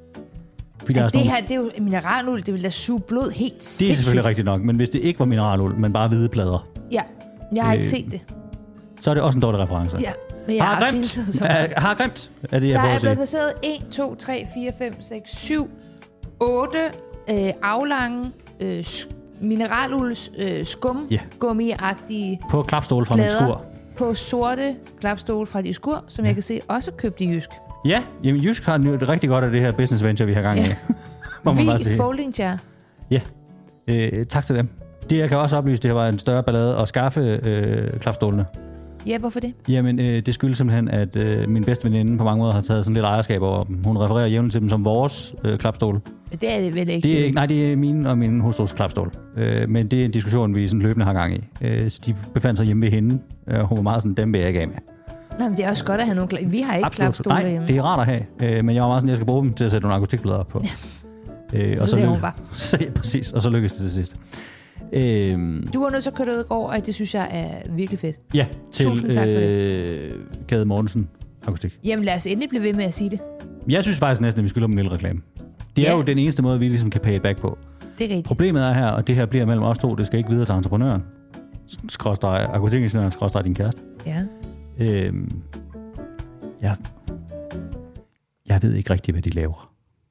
Ja, det nogle... her, det er jo mineraluld, det vil da suge blod helt sindssygt. Det er selvfølgelig rigtigt nok, men hvis det ikke var mineraluld, men bare hvide plader. Ja, jeg har øh, ikke set det. Så er det også en dårlig reference. Ja, men jeg har, har grimt. Er, har grimt. Er det, jeg der er blevet passeret et, to, tre, fire, fem, seks, syv, otte øh, aflange øh, mineralulds øh, skum yeah. gummi-agtige på klapstol fra min skur. På sorte klapstol fra de skur, som ja. jeg kan se også købt i Jysk. Ja, jamen Jysk har det rigtig godt af det her business venture, vi har gang i. Ja. Vi folding chair. Ja, øh, tak til dem. Det jeg kan også oplyse, det har været en større ballade at skaffe øh, klapstolene. Ja, hvorfor det? Jamen, øh, det skyldes simpelthen, at øh, min bedste veninde på mange måder har taget sådan lidt ejerskab over dem. Hun refererer jævnligt til dem som vores øh, klapstol. Det er det vel ikke? Det er, ikke nej, det er min og min hustrus klapstol. Øh, men det er en diskussion, vi sådan løbende har gang i. Øh, så de befandt sig hjemme ved hende. Øh, hun var meget sådan, dem vil jeg ikke af med. Nej, men det er også godt at have nogle klapstol. Vi har ikke klapstol hjemme. Nej, det er rart at have. Øh, men jeg var meget sådan, jeg skal bruge dem til at sætte nogle akustikplader på. Ja. Øh, så, så siger hun bare. Så, ja, præcis. Og så lykkedes det til sidst. Øhm, du var nødt til at køre det ud i går, og det synes jeg er virkelig fedt. Ja, til Tusind tak for øh, Gade Mortensen Akustik. Jamen lad os endelig blive ved med at sige det. Jeg synes faktisk næsten, at vi skylder dem en lille reklame. Det ja. er jo den eneste måde, vi ligesom kan pay it back på. Det er rigtigt. Problemet er her, og det her bliver mellem os to, det skal ikke videre til entreprenøren. Skråstreg, akustikingeniøren, skråstreg din kæreste. Ja. Øhm, ja. Jeg ved ikke rigtig, hvad de laver.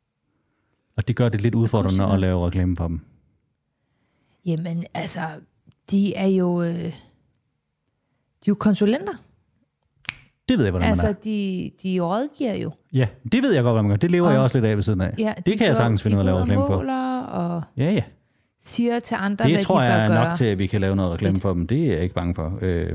Og det gør det lidt udfordrende at lave reklame for dem. Jamen, altså, de er jo, øh, de er jo konsulenter. Det ved jeg, hvordan altså, man er. Altså, de, de rådgiver jo. Ja, det ved jeg godt, hvad man gør. Det lever og, jeg også lidt af ved siden af. Ja, det kan jeg sagtens finde ud af at lave reklame for. Og ja, ja. siger til andre, det hvad tror de bør jeg er gøre. nok til, at vi kan lave noget reklame for dem. Det er jeg ikke bange for. Øh...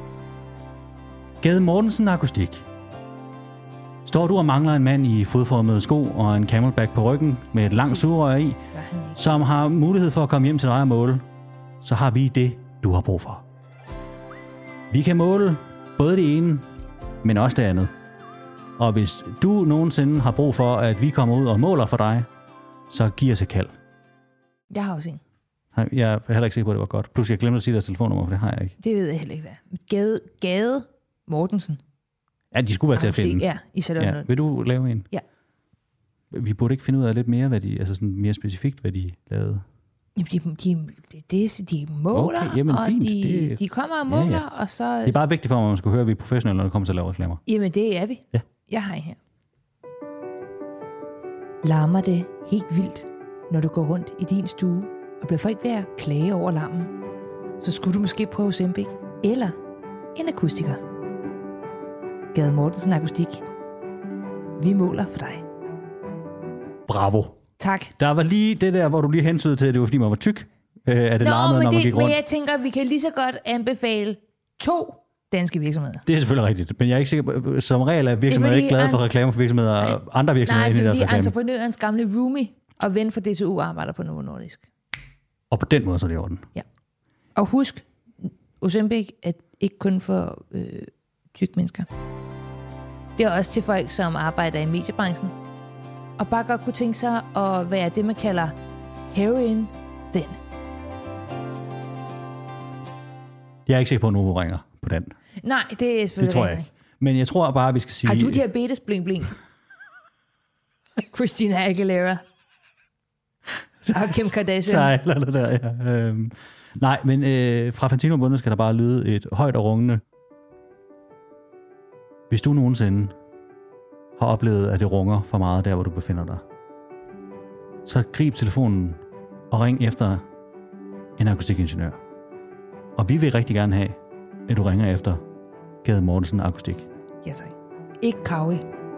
Gade Mortensen Akustik. Står du og mangler en mand i fodformede sko og en camelback på ryggen med et langt sugerør i, som har mulighed for at komme hjem til dig og måle, så har vi det, du har brug for. Vi kan måle både det ene, men også det andet. Og hvis du nogensinde har brug for, at vi kommer ud og måler for dig, så giv os et kald. Jeg har også en. Jeg er heller ikke sikker på, at det var godt. Plus, jeg glemte at sige deres telefonnummer, for det har jeg ikke. Det ved jeg heller ikke, hvad. Gade, Gade Mortensen. Ja, de skulle være til at finde. Ja, i Charlottenlund. Ja. Vil du lave en? Ja. Vi burde ikke finde ud af lidt mere, hvad de, altså sådan mere specifikt, hvad de lavede. Jamen, de, de, de, de måler, okay, jamen, og fint. de, det... de kommer og måler, ja, ja. og så... Det er bare vigtigt for mig, at man skal høre, at vi er professionelle, når det kommer til at lave reklamer. Jamen, det er vi. Ja. Jeg har en her. Larmer det helt vildt, når du går rundt i din stue, og bliver folk ved at klage over larmen, så skulle du måske prøve Ozempic eller en akustiker. Gade Mortensen Akustik. Vi måler for dig. bravo. Tak. Der var lige det der, hvor du lige hentydede til, at det var fordi, man var tyk. Øh, er det Nå, larmede, men, når man det, gik rundt? men jeg tænker, at vi kan lige så godt anbefale to danske virksomheder. Det er selvfølgelig rigtigt, men jeg er ikke sikker på, som regel er virksomheder ikke glade for reklamer for virksomheder og andre virksomheder nej, ind i deres reklame. Nej, det er fordi entreprenørens gamle roomie og ven for D T U arbejder på Novo Nordisk. Og på den måde så er det i orden. Ja. Og husk, Ozempic er ikke kun for øh, tykke mennesker. Det er også til folk, som arbejder i mediebranchen, og bare godt kunne tænke sig at være det, man kalder heroin thin. Jeg er ikke sikker på, at Novo ringer på den. Nej, det er selvfølgelig det tror jeg ikke. Men jeg tror bare, at vi skal sige... Har du diabetes? Bling, bling. Christina Aguilera. Og Kim Kardashian. Nej, eller det der, ja. Øhm, nej, men øh, fra Fantino-bundet skal der bare lyde et højt og rungende. Hvis du nogensinde har oplevet, at det runger for meget der, hvor du befinder dig, så grib telefonen og ring efter en akustikingeniør. Og vi vil rigtig gerne have, at du ringer efter Gade Mortensen Akustik. Ja, tak. Ikke Kaui.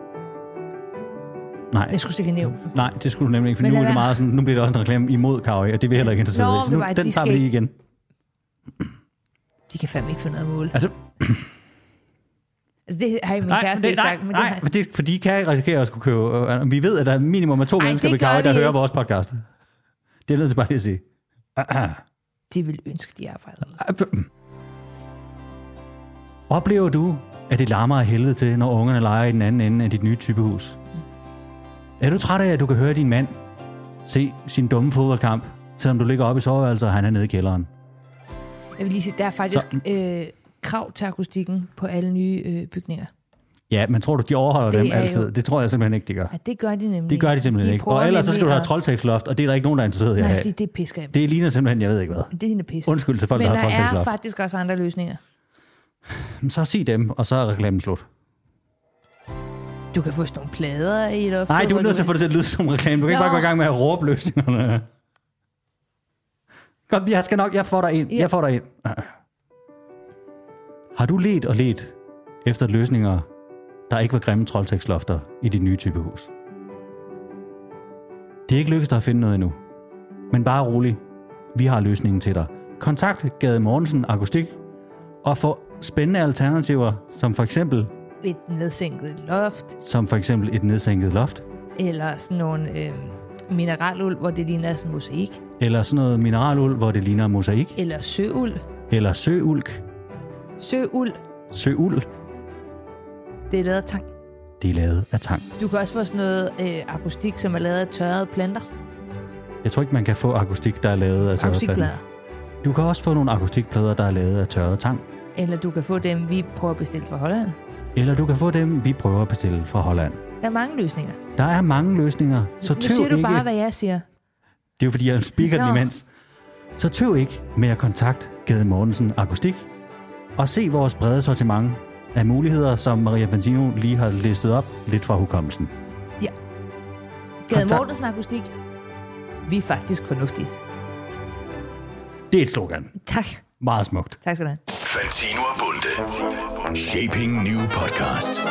Nej. Jeg skulle stikke nævnt. Nej, det skulle du nemlig ikke, for nu, er det meget sådan, nu bliver det også en reklame imod Kaui, og det vil jeg heller ikke interesseret i. Så nu, bare, den de tager vi lige igen. De kan fandme ikke finde noget mål. Altså... Altså, det har min nej, kæreste det, ikke nej, sagt. Men nej, det har... det, for de kan risikere at skulle købe... Uh, vi ved, at der er minimum af to Ej, mennesker ved Kaui, der hører ikke. Vores podcast. Det er nødt til bare lige at sige. Uh-uh. De vil ønske, de arbejder. Uh, Oplever du, at det larmer af helvede til, når ungerne leger i den anden ende af dit nye typehus? Mm. Er du træt af, at du kan høre din mand se sin dumme fodboldkamp, selvom du ligger oppe i soveværelset, og han er nede i kælderen? Jeg vil lige sige, der er faktisk øh, krav til akustikken på alle nye øh, bygninger. Ja, men tror du, de overholder det dem altid? Jo. Det tror jeg simpelthen ikke, de gør. Ja, det gør de nemlig. Det gør de simpelthen de ikke. Og ellers så skal du have at... troldtægtsloft, og det er der ikke nogen, der er interesseret i at have. Nej, fordi det er pisker. Det ligner simpelthen, jeg ved ikke hvad. Det ligner pis. Undskyld til folk, men der har troldtægtsloft. Men der er faktisk også andre løsninger. Så sig dem, og så er reklamen slut. Du kan få sådan nogle plader i loftet. Nej, du er nødt til at få det til at lyde som reklame. Du kan Nå. ikke bare gå i gang med at råbe løsningerne. Godt, jeg skal nok. Jeg får dig ind. Ja. Jeg får dig ind. Har du let og let efter løsninger, der ikke var grimme troldtægtslofter i dit nye typehus? Det er ikke lykkedes dig at finde noget endnu. Men bare rolig. Vi har løsningen til dig. Kontakt Gade Mortensen Akustik og få spændende alternativer, som for eksempel et nedsænket loft. Som for eksempel et nedsænket loft. Eller sådan nogle øh, mineraluld, hvor det ligner sådan mosaik. Eller sådan noget mineraluld, hvor det ligner mosaik. Eller søuld. Eller søulk. Søuld. Søuld. Det er lavet af tang. Det er lavet af tang. Du kan også få sådan noget øh, akustik, som er lavet af tørrede planter. Jeg tror ikke, man kan få akustik, der er lavet af tørrede planter. Du kan også få nogle akustikplader, der er lavet af tørret tang. Eller du kan få dem, vi prøver at bestille fra Holland. Eller du kan få dem, vi prøver at bestille fra Holland. Der er mange løsninger. Der er mange løsninger, så tøv ikke... Nu siger du bare, hvad jeg siger. Det er jo fordi, jeg speaker den imens. Så tøv ikke med at kontakte Gade Mortensen Akustik og se vores brede sortiment af muligheder, som Maria Fantino lige har listet op lidt fra hukommelsen. Ja. Gade Mortensen Akustik. Vi er faktisk fornuftige. Det er et slogan. Tak. Meget smukt. Tak skal du have. Fantino og Bunde. Shaping New Podcast.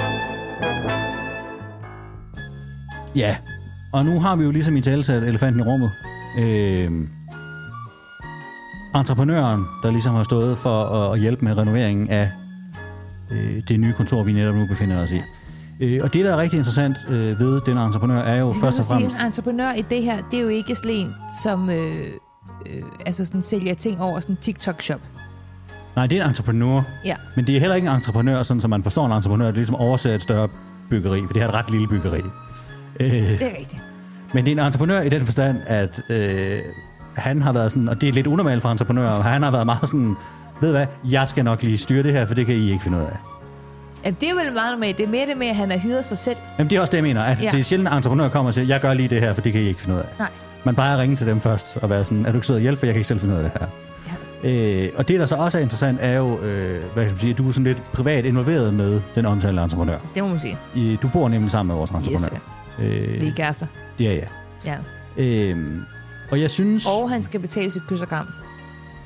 Ja, og nu har vi jo ligesom i talesat elefanten i rummet. Øh, entreprenøren, der ligesom har stået for at hjælpe med renoveringen af øh, det nye kontor, vi netop nu befinder os i. Øh, og det, der er rigtig interessant øh, ved den entreprenør, er jo først og fremmest... En entreprenør i det her, det er jo ikke sådan en, som øh, øh, altså sådan sælger ting over sådan en TikTok-shop. Nej, det er en entreprenør. Ja. Men det er heller ikke en entreprenør, sådan som man forstår en entreprenør, det er ligesom overser et større byggeri, for det er et ret lille byggeri. Øh, det er rigtigt. Men det er en entreprenør i den forstand, at øh, han har været sådan, og det er lidt unormalt for entreprenører, han har været meget sådan, ved du hvad, jeg skal nok lige styre det her, for det kan I ikke finde ud af. Jamen, det er vel meget normalt. Det er mere det med, at han har hyret sig selv. Jamen, det er også det, jeg mener. At ja. Det er sjældent, at entreprenører kommer og siger, jeg gør lige det her, for det kan I ikke finde ud af. Nej. Man plejer at ringe til dem først og være sådan, er du ikke sød at hjælpe, for jeg kan ikke selv finde ud af det her. Ja. Øh, og det, der så også er interessant, er jo, øh, hvad kan man sige, du er sådan lidt privat involveret med den omtalte entreprenør. Det må man sige. I, du bor nemlig sammen med vores entreprenør. Yes, øh, det er kærester. Det er ja. Ja. Øh, og jeg synes... Og han skal betale sit kys og kram.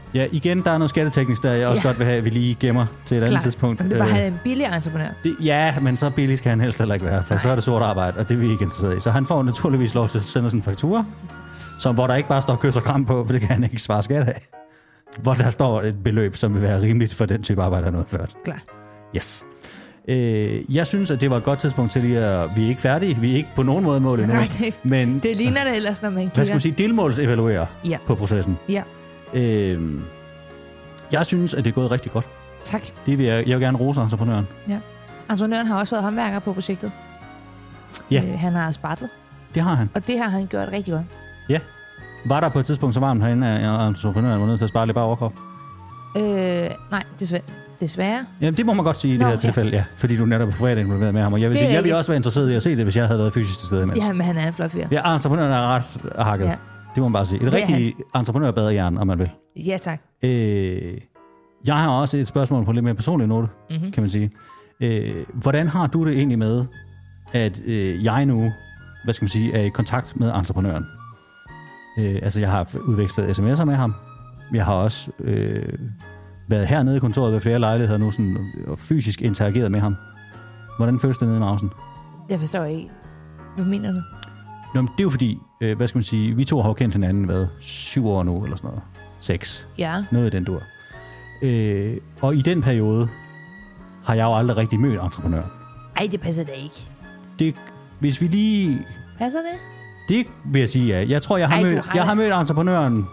Ja, igen, der er noget skatteteknisk, der jeg også ja. godt vil have, at vi lige gemmer til et Klar. andet tidspunkt. Det var han en billig entreprenør. Det, ja, men så billig skal han helst heller ikke være, for Ej. så er det sort arbejde, og det er vi ikke interesseret i. Så han får naturligvis lov til at sende sådan en faktura, som, hvor der ikke bare står kys og kram på, for det kan han ikke svare skat af. Hvor der står et beløb, som vil være rimeligt for den type arbejde, han har udført. Klar. Yes. Øh, jeg synes, at det var et godt tidspunkt til lige at... Vi er ikke færdige, vi er ikke på nogen måde målet endnu. Nej, det, men, det ligner det ellers, når man kigger. Hvad skal man sige? Delmålsevaluere ja. på processen. Ja. Øh, jeg synes, at det er gået rigtig godt. Tak. Det vil jeg, jeg vil gerne rose entreprenøren. Ja. Entreprenøren har også været håndværker på projektet. Ja. Øh, han har spartlet. Det har han. Og det har han gjort rigtig godt. Ja. Var der på et tidspunkt så varmt herinde, at entreprenøren var nødt til at spare lidt bare overkrop? Øh, nej, desværre. desværre. Jamen, det må man godt sige i Nå, det her tilfælde, ja. ja. Fordi du netop er privat involveret med ham. Og jeg vil sige, jeg ville også være interesseret i at se det, hvis jeg havde været fysisk til stede imens. Ja, men han er en flot fyr. Ja, entreprenøren er ret hakket. Ja. Det må man bare sige. Et rigtigt entreprenørbadejern, om man vil. Ja, tak. Øh, jeg har også et spørgsmål på lidt mere personlig note, mm-hmm. kan man sige. Øh, hvordan har du det egentlig med, at øh, jeg nu, hvad skal man sige, er i kontakt med entreprenøren? Øh, altså, jeg har udvekslet sms'er med ham. Jeg har også øh, været hernede i kontoret ved flere lejligheder nu, sådan, og fysisk interageret med ham. Hvordan føles det nede i mausen? Jeg forstår ikke. Hvad mener du? Nå, men det er jo fordi, øh, hvad skal man sige, vi to har jo kendt hinanden, hvad, syv år nu, eller sådan noget. Seks. Ja. Noget i den dur. Øh, og i den periode har jeg jo aldrig rigtig mødt entreprenøren. Ej, det passer da ikke. Det, hvis vi lige... Passer det? Det vil jeg sige, ja. Jeg tror, jeg har, Ej, mødt, har jeg har mødt entreprenøren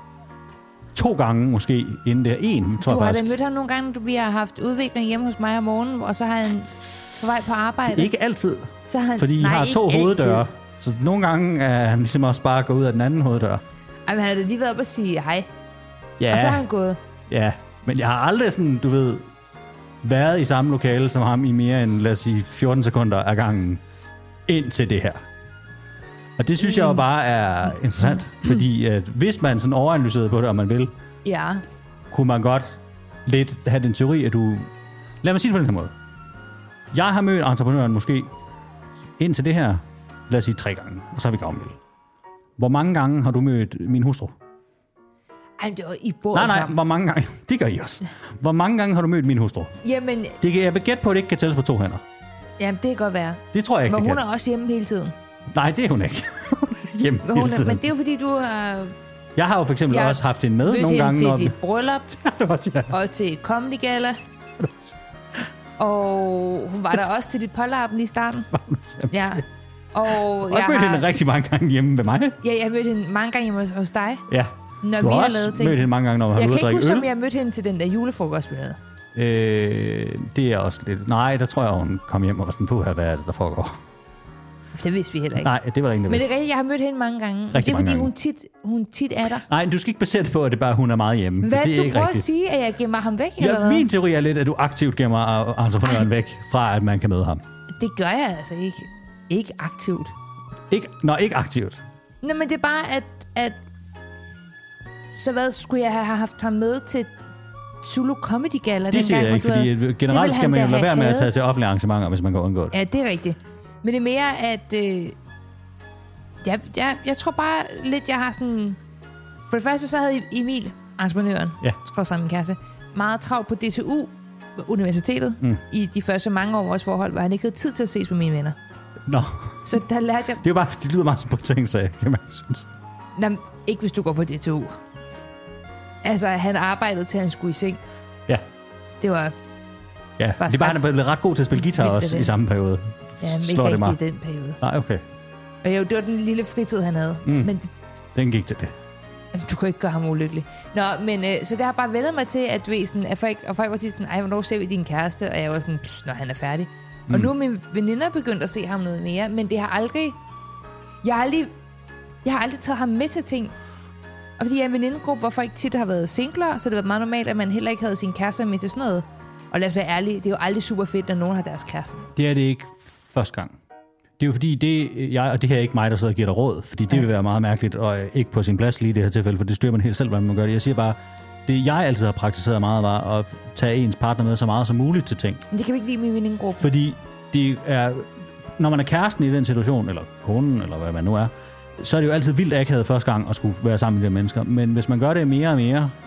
to gange måske, inden der. En, tror du jeg har faktisk. da mødt ham nogle gange, vi har haft udvikling hjemme hos mig om morgenen, og så har han på vej på arbejde. Det er ikke altid, så han, fordi nej, I har to altid. hoveddøre. Så nogle gange er han ligesom også bare gået ud af den anden hoveddør. Ej, men han har da lige været op og sige hej. Ja. Og så har han gået. Ja, men jeg har aldrig sådan, du ved, været i samme lokale som ham i mere end, lad os sige, fjorten sekunder ad gangen ind til det her. Og det synes mm. jeg jo bare er interessant, mm. fordi at hvis man sådan overanalyserede på det, om man vil, ja. kunne man godt lidt have den teori, at du... Lad mig sige det på den her måde. Jeg har mødt entreprenøren måske ind til det her, lad os sige tre gange, og så har vi gavmiddel. Hvor mange gange har du mødt min hustru? Ej, det var I bor Nej, nej, sammen. hvor mange gange? Det gør I også. Hvor mange gange har du mødt min hustru? Jamen... Det kan, jeg vil gætte på, at det ikke kan tælles på to hænder. Jamen, det kan godt være. Det tror jeg ikke, men det hun kan. er også hjemme hele tiden. Nej, det er hun ikke. hjemme men, hele tiden. Men det er jo fordi, du har... Jeg har jo for eksempel jeg også haft hende med nogle gange. til når... dit bryllup, og til Comedy Gala. Og hun var der også til dit pålappen i starten. Ja. Og jeg har mødt hende rigtig mange gange hjemme ved mig. Ja, jeg har mødt hende mange gange hjemme hos dig. Ja. Når du vi har, har også lavet ting. mødt hende mange gange, når vi har ude at drikke øl. Jeg kan ikke huske, om jeg mødte hende til den der julefrokost, vi havde. Øh, det er også lidt... Nej, der tror jeg, hun kom hjem og var sådan på her, hvad er det, der foregår. Det vidste vi heller ikke. Nej, det var der ingen, der Men det er rigtigt, jeg har mødt hende mange gange. Rigtig det er, fordi hun tit, hun tit er der. Nej, du skal ikke basere det på, at det bare hun er meget hjemme. Hvad, det er du ikke prøver rigtigt. at sige, at jeg gemmer ham væk, ja, eller hvad? Min teori er lidt, at du aktivt gemmer entreprenøren væk, fra at man kan møde ham. Det gør jeg altså ikke. Ikke aktivt. Ikke, nå, ikke aktivt. Nej, men det er bare, at... at så hvad, skulle jeg have haft ham med til Zulu Comedy Gala? Det siger jeg ikke, fordi havde... generelt skal man jo lade være med at tage til offentlige arrangementer, hvis man kan undgå det. Ja, det er rigtigt. Men det er mere, at... Øh, jeg, jeg, jeg tror bare lidt, jeg har sådan... For det første, så havde Emil, entreprenøren, ja. skrevet min kæreste, meget travlt på D T U, universitetet, mm. i de første mange år af vores forhold, hvor han ikke havde tid til at ses med mine venner. Nå. Så der lærte jeg... Det er jo bare, det lyder meget som på ting, så jeg kan man synes. Nå, ikke hvis du går på D T U. Altså, han arbejdede til, han skulle i seng. Ja. Det var... Ja, det er bare, han er blevet ret god til at spille guitar også i samme periode. Ja, men ikke rigtig i den periode. Nej, okay. Og jo, det var den lille fritid, han havde. Mm. Men den gik til det. Du kan ikke gøre ham ulykkelig. Nå, men øh, så det har bare vendt mig til, at, væsen, at folk, og folk var sådan, ej, hvornår ser vi din kæreste? Og jeg var sådan, når han er færdig. Mm. Og nu er mine veninder begyndt at se ham noget mere, men det har aldrig... Jeg har aldrig, jeg har aldrig taget ham med til ting. Og fordi jeg er en venindegruppe, hvor folk tit har været singler, så det var meget normalt, at man heller ikke havde sin kæreste med til sådan noget. Og lad os være ærlige, det er jo aldrig super fedt, når nogen har deres kæreste. Det er det ikke første gang. Det er jo fordi, det, jeg, og det her er ikke mig, der sidder og giver dig råd, fordi det ja. vil være meget mærkeligt, og ikke på sin plads lige i det her tilfælde, for det styrer man helt selv, hvordan man gør det. Jeg siger bare, det jeg altid har praktiseret meget, var at tage ens partner med så meget som muligt til ting. Men det kan vi ikke lide med min venindegruppe. Fordi det er, når man er kæresten i den situation, eller konen, eller hvad man nu er, så er det jo altid vildt akavet første gang at skulle være sammen med de mennesker. Men hvis man gør det mere og mere,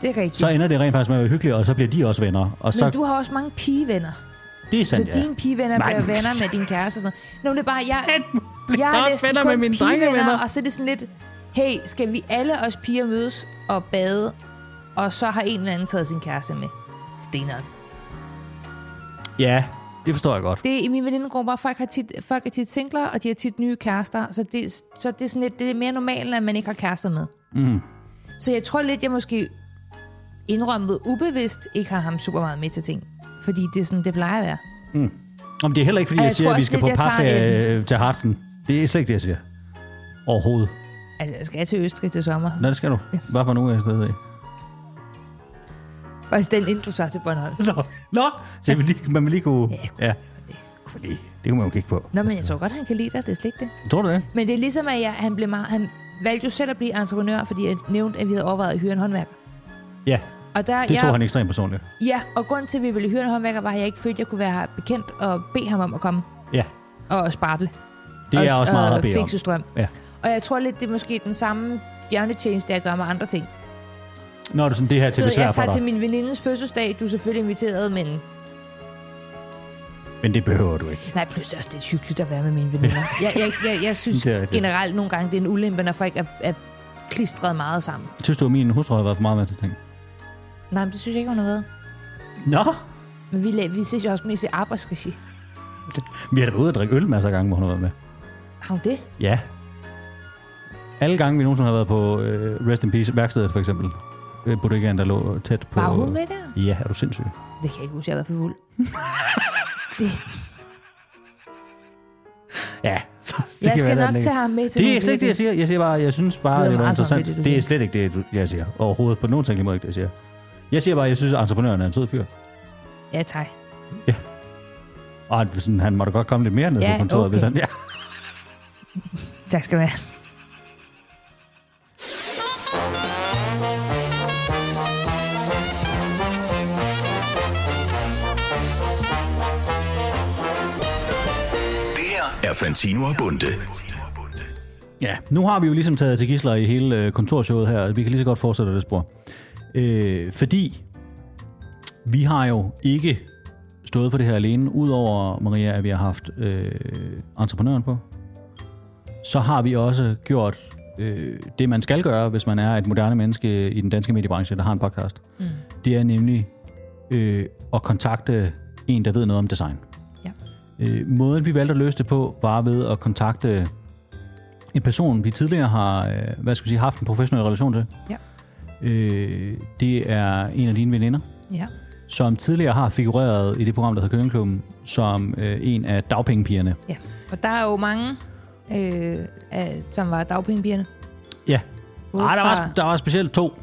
Det er rigtigt. Så ender det rent faktisk med at være hyggeligt, og så bliver de også venner. Og så... Men du har også mange pigevenner. Det er sandt, så ja. dine pigevenner Nej. bliver venner med din kæreste og sådan noget. Nå, det er bare, jeg, jeg også har næsten venner kun med mine pigevenner, drengevenner. og så er det sådan lidt, hey, skal vi alle os piger mødes og bade, og så har en eller anden taget sin kæreste med. Steneren. Ja, det forstår jeg godt. Det er i min venindegruppe, folk, har tit, folk er tit singler, og de har tit nye kærester, så det, så det er sådan lidt, det er mere normalt, at man ikke har kærester med. Mm. Så jeg tror lidt, jeg måske indrømmet ubevidst ikke har ham super meget med til ting. Fordi det er sådan, det plejer at være. Mm. Om det er heller ikke, fordi jeg, jeg jeg siger, at vi skal lidt, på parferie til Hartsen. Det er slet ikke det, jeg siger. Overhovedet. Altså, jeg skal til Østrig til sommer. Nå, det skal du. Hvad for nogle af stedet af? Og den inden du tager til Bornholm. Nå, Nå. Så man, lige, man vil lige kunne... Ja, jeg kunne ja. det. Kunne lige. Det kunne man jo kigge på. Nå, men jeg tror godt, han kan lide dig. Det er slet ikke det. Tror du det? Men det er ligesom, at jeg, han, blev meget, han valgte jo selv at blive entreprenør, fordi jeg nævnte, at vi havde overvejet at hyre en håndværker. Ja, og der, det jeg, tog han ekstremt personligt. Ja, og grund til, at vi ville hyre en håndværker, var, at jeg ikke følte, at jeg kunne være bekendt og bede ham om at komme. Ja. Og spartle. Det er og, også meget at bede om. Fikse strøm. Ja. Og jeg tror lidt, det er måske den samme bjørnetjeneste, jeg gør med andre ting. Når du sådan det her til besvær for dig. Jeg tager til min venindes fødselsdag. Du er selvfølgelig inviteret, men... Men det behøver du ikke. Nej, pludselig er det også lidt hyggeligt at være med mine veninder. jeg, jeg, jeg, jeg synes generelt nogle gange, det er en ulempe, når folk er, er klistret meget sammen. Synes du, at min hustru har været for meget med til ting? Nej, men det synes jeg ikke, hun har været. Nå? Men vi, vi ses jo også mest i arbejdsregi. Vi har da været ude at drikke øl masser af gange, hvor hun har været med. Har hun det? Ja. Alle gange, vi nogensinde har været på uh, Rest in Peace værkstedet, for eksempel. Bodegaen, der lå tæt på... Var hun med der? Ja, er du sindssyg? Det kan jeg ikke huske, jeg har været for fuld. det... Ja, så det jeg skal nok tage ham med til det er slet ikke det, jeg siger. Jeg siger bare, jeg synes bare, det, det er interessant. Det, det er slet ikke det, jeg siger. Overhovedet på nogen tænkelig måde ikke det, jeg siger. Jeg siger bare, jeg synes, at entreprenøren er en sød fyr. Ja, tak. Ja. Og sådan, han måtte godt komme lidt mere ned ja, på kontoret. Okay. Hvis han, ja. Tak skal du have. Er Fantino og Bunde. Ja, nu har vi jo ligesom taget til gidsler i hele øh, kontorshowet her. Vi kan lige så godt fortsætte det spor. Øh, fordi vi har jo ikke stået for det her alene. Udover, Maria, at vi har haft øh, entreprenøren på, så har vi også gjort øh, det, man skal gøre, hvis man er et moderne menneske i den danske mediebranche, der har en podcast. Mm. Det er nemlig øh, at kontakte en, der ved noget om design. Øh, måden, vi valgte at løse det på, var ved at kontakte en person, vi tidligere har øh, hvad skal vi sige, haft en professionel relation til. Ja. Øh, det er en af dine veninder, ja. som tidligere har figureret i det program, der hedder Køkkenklubben, som øh, en af dagpengepigerne. Ja, og der er jo mange, øh, af, som var dagpengepigerne. Ja, Ej, der, var, der var specielt to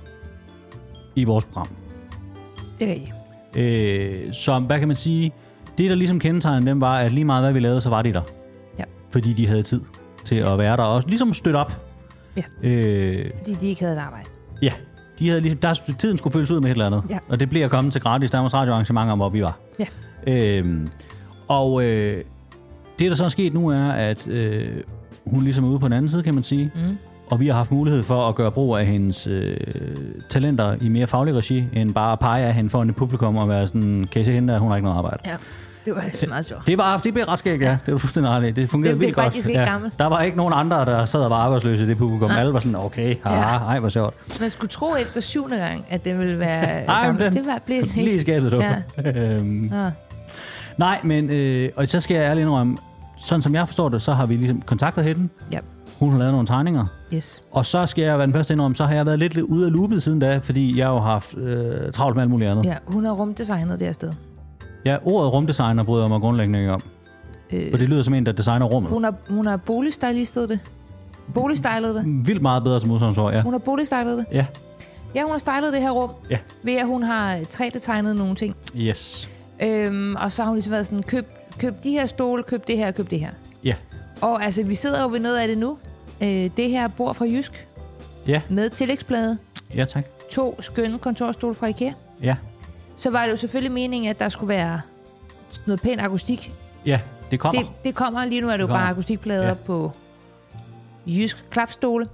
i vores program. Det er rigtigt. Øh, som, hvad kan man sige... Det, der ligesom kendetegnede dem, var, at lige meget hvad vi lavede, så var de der. Ja. Fordi de havde tid til ja. at være der og ligesom støtte op. Ja. Øh, Fordi de ikke havde et arbejde. Ja. De havde ligesom, der, tiden skulle fyldes ud med et eller andet. Ja. Og det blev at komme til gratis Danmarks Radio arrangementer, hvor vi var. Ja. Øh, og øh, det, der så er sket nu, er, at øh, hun ligesom er ude på den anden side, kan man sige. Mm. Og vi har haft mulighed for at gøre brug af hendes øh, talenter i mere faglig regi, end bare at pege af hende foran et publikum og være sådan, kan I se hende der, hun har ikke noget arbejde. Ja, det var altså meget sjovt. Det, var, det blev ret skægt, ja. Det var fuldstændig ret. Det fungerede det vildt godt. Det blev faktisk ikke Der var ikke nogen andre, der sad og var arbejdsløse i det publikum. Ja. Alle var sådan, okay, haha, ja. Ej, hvor sjovt. Man skulle tro efter syvende gang, at det ville være Ej, gammel. Den, det var blevet lige i skabet, du. Ja. øhm. ja. Nej, men, øh, og så skal jeg ærligt indrømme, sådan som jeg forstår det, så har vi ligesom kontaktet hende. Ja. Hun har lavet nogle tegninger. Yes. Og så skal jeg være den første indrømme, så har jeg været lidt ude af loopet siden da, fordi jeg har jo haft øh, travlt med alt muligt andet. Ja, hun har rumdesignet det sted. Ja, ordet rumdesigner bryder jeg mig grundlæggende ikke om. Øh, For det lyder som en, der designer rummet. Hun har, hun har boligstylistet det. Boligstylet det. Vildt meget bedre som udsagnsord, ja. Hun har boligstylet det. Ja. Ja, hun har stylet det her rum. Ja. Ved at hun har tre D-tegnet nogle ting. Yes. Øhm, og så har hun ligesom været sådan, køb, køb de her stole, køb det her, køb det her. Ja. Og altså, vi sidder jo ved noget af det nu. Øh, det her bord fra Jysk. Ja. Med tillægsplade. Ja, tak. To skønne kontorstole fra IKEA. Ja. Så var det jo selvfølgelig meningen, at der skulle være noget pæn akustik. Ja, det kommer. Det, det kommer. Lige nu er det, det jo kommer. Bare akustikplader ja. på Jysk klapstole.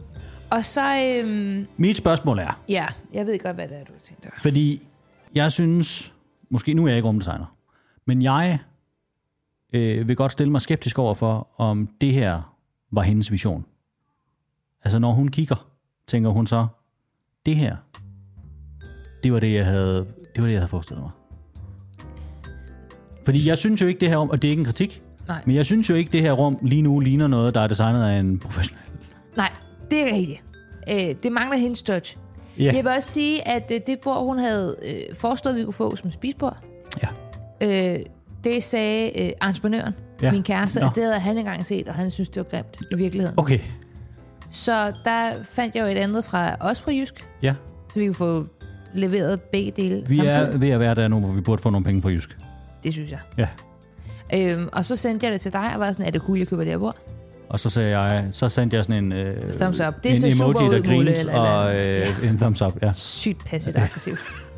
Og så... Øhm, Mit spørgsmål er... Ja, jeg ved godt, hvad det er, du har tænkt dig. Fordi jeg synes... Måske nu er jeg ikke rumdesigner. Men jeg øh, vil godt stille mig skeptisk over for, om det her var hendes vision. Altså når hun kigger, tænker hun så, det her, det var det, jeg havde, det var det, jeg havde forestillet mig. Fordi jeg synes jo ikke det her rum, og det er ikke en kritik, Nej. Men jeg synes jo ikke det her rum lige nu ligner noget, der er designet af en professionel. Nej, det er rigtigt. Øh, det mangler hendes touch. Yeah. Jeg vil også sige, at øh, det bord, hun havde øh, foreslået, vi kunne få som spisebord, ja. øh, det sagde øh, entreprenøren, ja. min kæreste, Nå. at det havde han engang set, og han synes, det var grimt i virkeligheden. Okay. Så der fandt jeg jo et andet fra os fra Jysk, ja. så vi kunne få leveret begge dele vi samtidig. Vi er ved at være der nu, hvor vi burde få nogle penge fra Jysk. Det synes jeg. Ja. Øhm, og så sendte jeg det til dig, og var sådan, er det cool, jeg køber det her bord? Og så sagde jeg, så sendte jeg sådan en, øh, thumbs up. Det en er emoji, der grinte, eller, og øh, ja. en thumbs up. Ja. Sygt passivt aggressivt.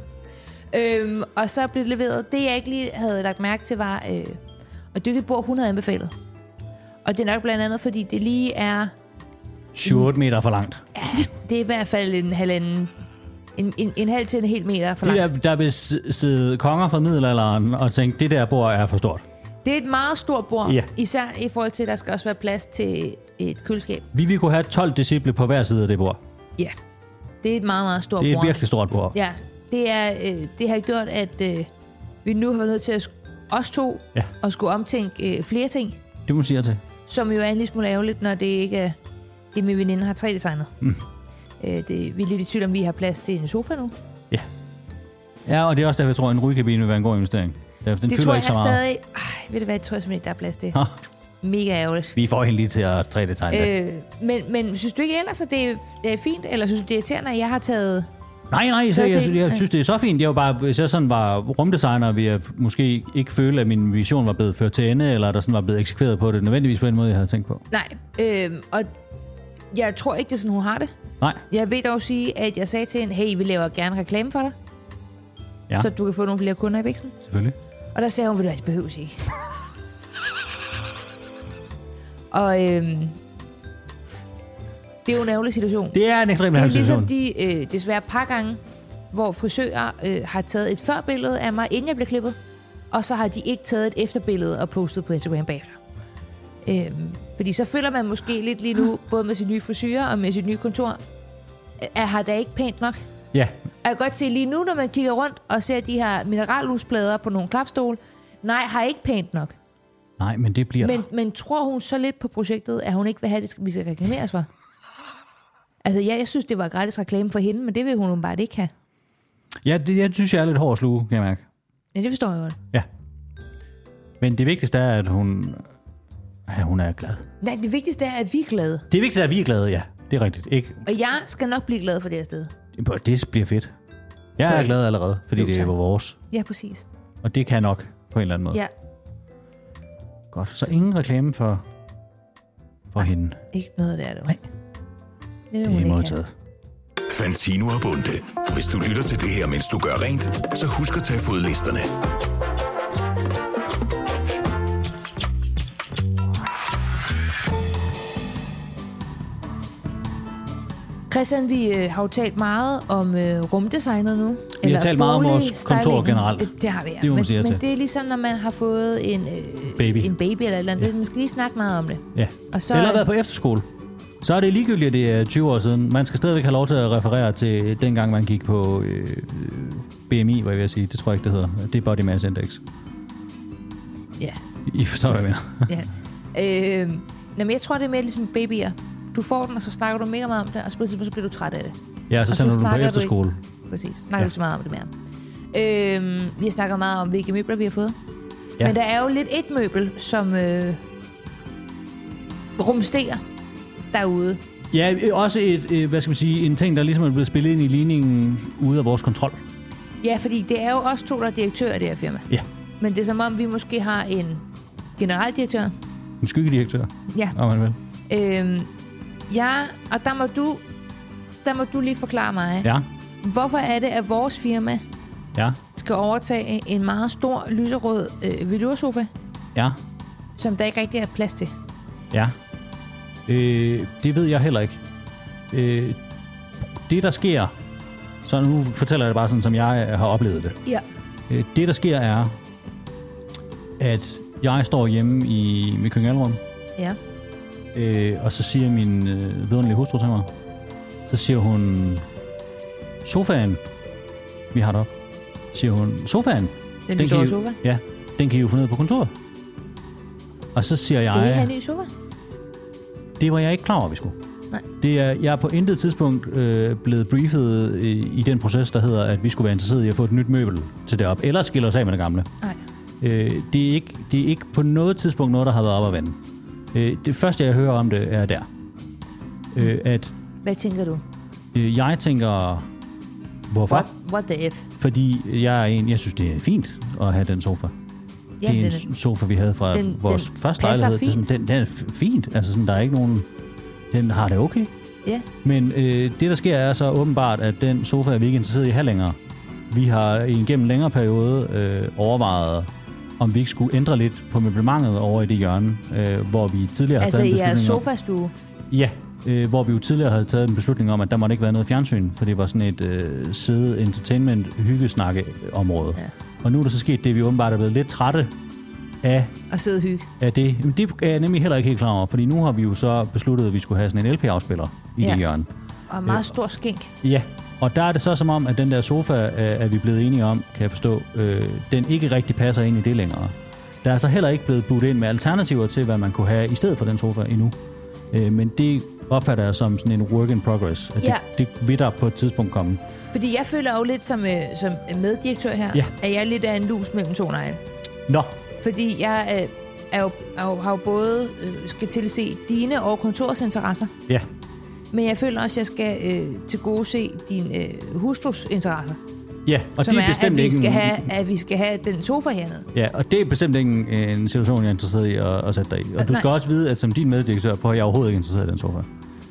øhm, og så blev det leveret. Det, jeg ikke lige havde lagt mærke til, var øh, at dykke et bord, hun havde anbefalet. Og det er nok blandt andet, fordi det lige er... syv otte meter for langt. Ja, det er i hvert fald en halvanden... En, en, en halv til en hel meter for langt. Det der, der vil sidde konger fra middelalderen og tænke, det der bord er for stort. Det er et meget stort bord, ja. især i forhold til, at der skal også være plads til et køleskab. Vi vil kunne have tolv disciple på hver side af det bord. Ja, det er et meget, meget stort bord. Det er bord. et virkelig stort bord. Ja, det, er, øh, det har gjort, at øh, vi nu har været nødt til at os to ja. og skulle omtænke øh, flere ting. Det må sige til. Som jo er en lille smule ærgerligt, når det ikke er det, min veninde har tre designet. Mm. Øh, det, vi er lidt i tvivl, om vi har plads til en sofa nu. Ja. Ja, og det er også derfor, jeg tror, at en rygekabine vil være en god investering. Den det tror jeg ikke stadig... Ej, ved du hvad, det tror jeg simpelthen ikke, der er plads til. Ha. Mega ærgerligt. Vi får hende lige til at tre det tegne. Øh, men, men synes du ikke ellers, at det er, det er fint? Eller synes du, det er irriterende, at jeg har taget... Nej, nej, jeg, jeg, jeg, jeg synes, det er så fint. Jeg var bare, hvis jeg sådan var rumdesigner, ville jeg måske ikke føle, at min vision var blevet ført til ende, eller der sådan var blevet eksekveret på det nødvendigvis på den måde, jeg havde tænkt på. Nej, øh, og jeg tror ikke, det er sådan, hun har det. Nej. Jeg vil dog sige, at jeg sagde til hende, hey, vi laver gerne reklame for dig. Ja. Så du kan få nogle flere kunder i Biksen. Selvfølgelig. Og der sagde hun, at det behøves ikke. og øhm, det er jo en ærgerlig situation. Det er en ekstremt ærgerlig situation. Det er ligesom de øh, desværre par gange, hvor frisører øh, har taget et førbillede af mig, inden jeg blev klippet, og så har de ikke taget et efterbillede og postet på Instagram bagefter. Øhm, fordi så føler man måske lidt lige nu, både med sin nye frisyrer og med sit nye kontor, at har det ikke pænt nok. Ja. Jeg kan godt se lige nu, når man kigger rundt og ser de her mineralhusplader på nogle klapstole. Nej, har ikke pænt nok. Nej, men det bliver men, men tror hun så lidt på projektet, at hun ikke vil have det, vi skal reklameres for? Altså, ja, jeg synes, det var gratis reklame for hende, men det vil hun bare ikke have. Ja, det jeg synes jeg er lidt hård at sluge, kan jeg mærke. Ja, det forstår jeg godt. Ja. Men det vigtigste er, at hun, ja, hun er glad. Nej, det vigtigste er, at vi er glade. Det vigtigste er, at vi er glade, ja. Det er rigtigt. Ikke? Og jeg skal nok blive glad for det her sted. Det bliver fedt. Jeg er glad allerede, fordi jo, det var vores. Ja, præcis. Og det kan nok på en eller anden måde. Ja. Godt. Så ingen reklame for, for Nej, hende. Ikke noget der, du. Nej. Det, det er modtaget. Fantino og Bunde. Hvis du lytter til det her, mens du gør rent, så husk at tage fodlisterne. Christian, vi øh, har jo talt meget om øh, rumdesigner nu. Vi har talt meget om vores kontor generelt. Det, det har vi, ja. Det men, men det er ligesom, når man har fået en, øh, baby. en baby eller et eller andet. Ja. Man skal lige snakke meget om det. Ja. Og så, eller været på efterskole. Så er det ligegyldigt, at det er tyve år siden. Man skal stadigvæk have lov til at referere til dengang, man gik på øh, B M I, hvad jeg vil sige. Det tror jeg ikke, det hedder. Det er Body Mass Index. Ja. I forstår, hvad jeg mener. ja. Øh, men jeg tror, det er mere ligesom babyer. Du får den, og så snakker du mega meget om det, og så pludselig så bliver du træt af det. Ja, så sender så du den på efterskole. Du Præcis. Snakker ja. du så meget om det mere. Øhm, vi har snakket meget om, hvilke møbler vi har fået. Ja. Men der er jo lidt et møbel, som øh, rumsterer derude. Ja, også et, hvad skal man sige, en ting, der ligesom er blevet spillet ind i ligningen ude af vores kontrol. Ja, fordi det er jo også to, der er direktør af det her firma. Ja. Men det er som om, vi måske har en generaldirektør. En skyggedirektør. Ja. Om man vil. Øhm, ja, og der må du, der må du lige forklare mig. Ja. Hvorfor er det, at vores firma ja. skal overtage en meget stor lyserød øh, veloursofa, ja. som der ikke rigtig er plads til? Ja. Øh, det ved jeg heller ikke. Øh, det, der sker... Så nu fortæller jeg det bare sådan, som jeg har oplevet det. Ja. Øh, det, der sker, er, at jeg står hjemme i mit køkkenalrum. Ja. Øh, og så siger min øh, vidunderlige hustru til mig, så siger hun, sofaen, vi har deroppe, siger hun, sofaen. Den, den store sofa? Ja, den kan I jo få ned på kontoret. Og så siger Skal jeg... Skal I have en ny sofa? Det var jeg ikke klar over, vi skulle. Nej. Det er, jeg er på intet tidspunkt øh, blevet briefet i, i den proces, der hedder, at vi skulle være interesseret i at få et nyt møbel til det op, eller skille os af med det gamle. Nej. Øh, det, er ikke, det er ikke på noget tidspunkt noget, der har været op at vende. Øh, det første, jeg hører om det, er der. Øh, at, Hvad tænker du? øh, jeg tænker, hvorfor? What, what the F? Fordi jeg er en, jeg synes, det er fint at have den sofa. Jamen, det er en sofa, vi havde fra den, vores den første lejlighed. Fint. Den, den er fint. Altså sådan, der er ikke nogen... Den har det okay. Ja. Men øh, det, der sker, er så åbenbart, at den sofa er vi ikke interesseret i at have længere. Vi har i en gennem længere periode øh, overvejet, om vi ikke skulle ændre lidt på møblementet over i det hjørne, øh, hvor vi tidligere altså har taget en beslutning Altså i om... jeres sofastue? Ja, øh, hvor vi jo tidligere havde taget en beslutning om, at der måtte ikke være noget fjernsyn, for det var sådan et øh, sæde entertainment hyggesnakke-område. Ja. Og nu er der så sket det, vi åbenbart er blevet lidt trætte af... Og sidde og hygge. Af det. Men det er jeg nemlig heller ikke helt klar over, fordi nu har vi jo så besluttet, at vi skulle have sådan en L P-afspiller i ja. det hjørne. Og meget stor skænk. Ja, og der er det så som om, at den der sofa, er vi blevet enige om, kan jeg forstå, øh, den ikke rigtig passer ind i det længere. Der er så heller ikke blevet budt ind med alternativer til, hvad man kunne have i stedet for den sofa endnu. Øh, men det opfatter jeg som sådan en work in progress. At ja. det, det vil der på et tidspunkt komme. Fordi jeg føler jo lidt som, øh, som meddirektør her, ja. at jeg er lidt af en lus mellem to negle. Nå. Fordi jeg øh, er jo, er jo, har jo både øh, skal tilse dine og kontorets interesser. Ja. Men jeg føler også, at jeg skal øh, tilgodese din øh, hustrus interesser. Ja, og som det er, er bestemt at vi, ikke skal en... have, at vi skal have den sofa hernede. Ja, og det er bestemt ikke en, en situation, jeg er interesseret i at, at sætte dig i. Og ja, du skal nej. også vide, at som din meddirektør på, jeg er overhovedet ikke interesseret i den sofa.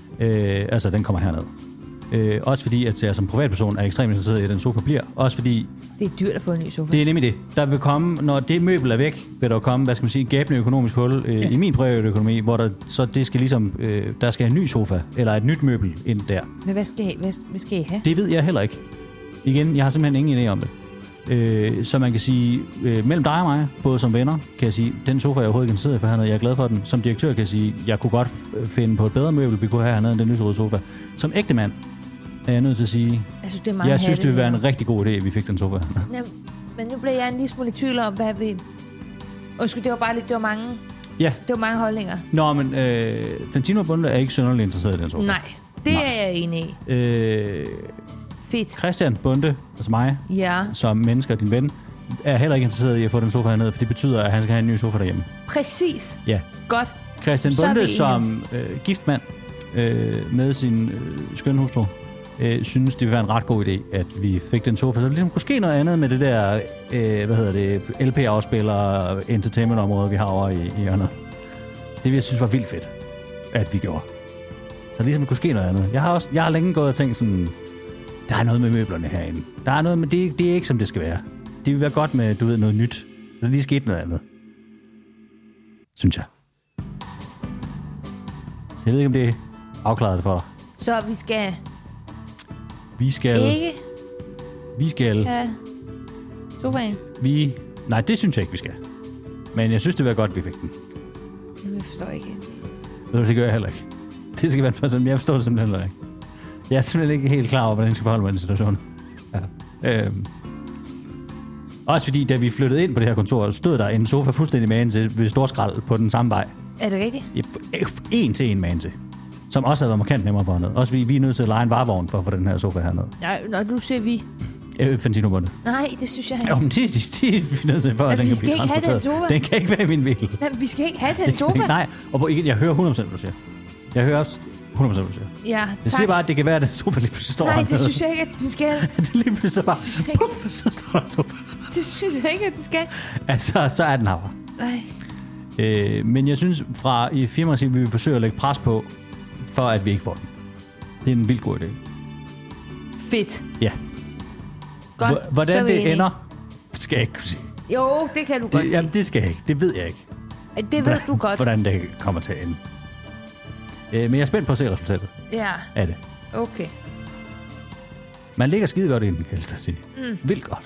Øh, altså, den kommer herned. Øh, også fordi, at jeg som privatperson er ekstremt interesseret i, at den sofa bliver. Også fordi... Det er dyrt at få en ny sofa. Det er nemlig det. Der vil komme, når det møbel er væk, vil der komme, hvad skal man sige, gabende økonomisk hul øh, ja. i min private økonomi, hvor der så det skal ligesom, øh, der skal en ny sofa, eller et nyt møbel ind der. Men hvad skal, I, hvad, hvad skal I have? Det ved jeg heller ikke. Igen, jeg har simpelthen ingen idé om det. Øh, så man kan sige, øh, mellem dig og mig, både som venner, kan jeg sige, den sofa, jeg overhovedet ikke interesseret i for hernede, jeg er glad for den. Som direktør kan jeg sige, jeg kunne godt finde på et bedre møbel, vi kunne have hernede end den lyserøde sofa. Som ægte mand er jeg nødt til at sige, jeg synes, det, er mange jeg synes, det ville være en her. rigtig god idé, at vi fik den sofa. Ja, men nu bliver jeg en lille smule i tvivl om, hvad vi... Undskyld, det var bare lidt, det var mange... Ja. Det var mange holdninger. Nå, men øh, Fantino Bunde er ikke synderligt interesseret i den sofa. Nej, det Nej. er jeg enig i. Øh, Fedt. Christian Bunde, altså mig, ja. som mennesker, din ven, er heller ikke interesseret i at få den sofa hernede, for det betyder, at han skal have en ny sofa derhjemme. Præcis. Ja. Godt. Christian Bunde, som øh, giftmand øh, med sin øh, skønne hustru, øh, synes, det ville være en ret god idé, at vi fik den sofa. Så det ligesom kunne ske noget andet med det der, øh, hvad hedder det, L P-afspiller, entertainment-område, vi har over i, i hjørnet. Det ville jeg synes var vildt fedt, at vi gjorde. Så ligesom kunne ske noget andet. Jeg har, også, jeg har længe gået og tænkt sådan, der er noget med møblerne herinde. Der er noget, men det, det er ikke, som det skal være. Det vil være godt med, du ved, noget nyt. Der lige sket noget andet. Synes jeg. Så jeg ved ikke, om det afklarer det for dig. Så vi skal... Vi skal... Ikke... Vi skal... Ja. Sofaen. Vi... Nej, det synes jeg ikke, vi skal. Men jeg synes, det vil være godt, at vi fik den. Jeg forstår ikke. Ved du, det gør jeg heller ikke. Det skal være for sådan, jeg forstår det simpelthen heller ikke. Jeg er simpelthen ikke helt klar over, hvordan jeg skal forholde mig i den situation. Ja. Øhm. Også fordi, da vi flyttede ind på det her kontor, stod der en sofa fuldstændig magen til ved storskrald på den samme vej. Er det rigtigt? En til en magen til. Som også havde været markant nemmere for hernede. Også vi, vi er nødt til at lege en varevogn for at få den her sofa hernede. Nej, når du siger vi. Øh, Fantino Bunde. Nej, det synes jeg ikke. Jo, men det, det, det er vi nødt til for, at den kan blive transporteret. Den, den kan ikke være i min bil. Nej, vi skal ikke have den sofa. Nej, og igen, jeg hører hundrede procent, hvad du siger. Jeg hører også hundrede procent, hvad du siger. Ja, jeg tak. siger bare, at det kan være, at den sofa lige pludselig står Nej, hernede. det synes jeg ikke, at den skal. Det lige pludselig så bare, puff, så står der sofa. Det synes jeg ikke, at den skal. Altså, så er den her. Nej. Øh, men jeg synes, fra i firmaet vi vil forsøge at lægge pres på, for at vi ikke får den. Det er en vildt god idé. Fedt. Ja. Godt. Hvordan det ender, skal jeg ikke kunne sige. Jo, det kan du godt det, jamen, det skal jeg ikke. Det ved jeg ikke. Det ved hvordan, du godt. Hvordan det kommer til at ende. Øh, men jeg er spændt på at se resultatet Ja. af det. Okay. Man ligger skide godt i den, kan jeg sige. Mm. Vildt godt.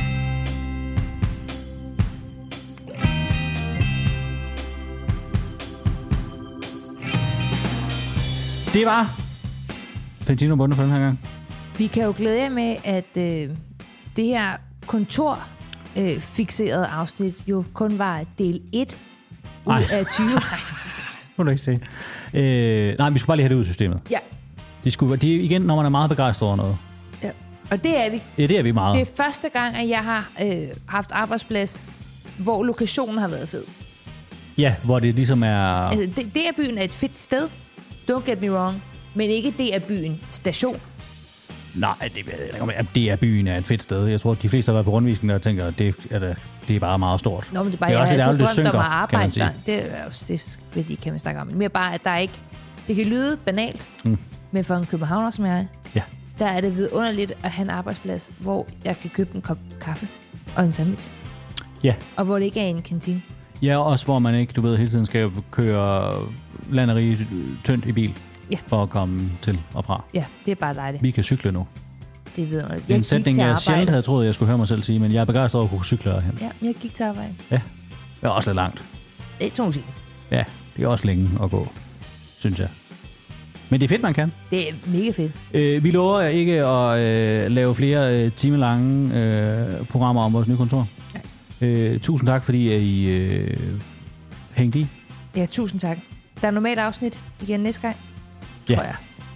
Det var Fantino Bunde for den her gang. Vi kan jo glæde jer med, at øh, det her kontor-fixerede øh, afsnit jo kun var del et ud Ej. af tyve. Må du ikke se. Øh, nej, vi skulle bare lige have det ud af systemet. Ja. Det skulle det er igen, når man er meget begejstret over noget. Ja. Og det er vi. Ja, det er vi meget. Det er første gang, at jeg har øh, haft arbejdsplads, hvor lokationen har været fed. Ja, hvor det ligesom er... Altså, det, det er byen er et fedt sted. Don't get me wrong. Men ikke det er byen station. Nej, det, det er byen er et fedt sted. Jeg tror, at de fleste har været på rundvisning og tænker, at det er, det er bare meget stort. Nå, men det er bare, det er jeg har altid drømt om at arbejde der. Det er også det, ved de, kan man snakke om. Men mere bare, at der ikke... Det kan lyde banalt, mm. men for en københavner som jeg, ja. der er det vidunderligt at have en arbejdsplads, hvor jeg kan købe en kop kaffe og en sandwich. Ja. Og hvor det ikke er en kantine. Ja, også hvor man ikke, du ved, hele tiden skal køre land og rige tyndt i bil. Ja. For at komme til og fra. Ja, det er bare dejligt. Vi kan cykle nu. Det er vidunderligt. Jeg en sætning, jeg sjældent havde troet, jeg skulle høre mig selv sige, men jeg er begejstret over at kunne cykle herhen. Ja, jeg gik til arbejde. Ja, det er også lidt langt. Det er to timer. Ja, det er også længe at gå, synes jeg. Men det er fedt, man kan. Det er mega fedt. Øh, vi lover ikke at øh, lave flere øh, timelange øh, programmer om vores nye kontor. Ja. Øh, tusind tak, fordi I øh, hængte i. Ja, tusind tak. Der er normalt afsnit igen næste gang, tror ja. jeg.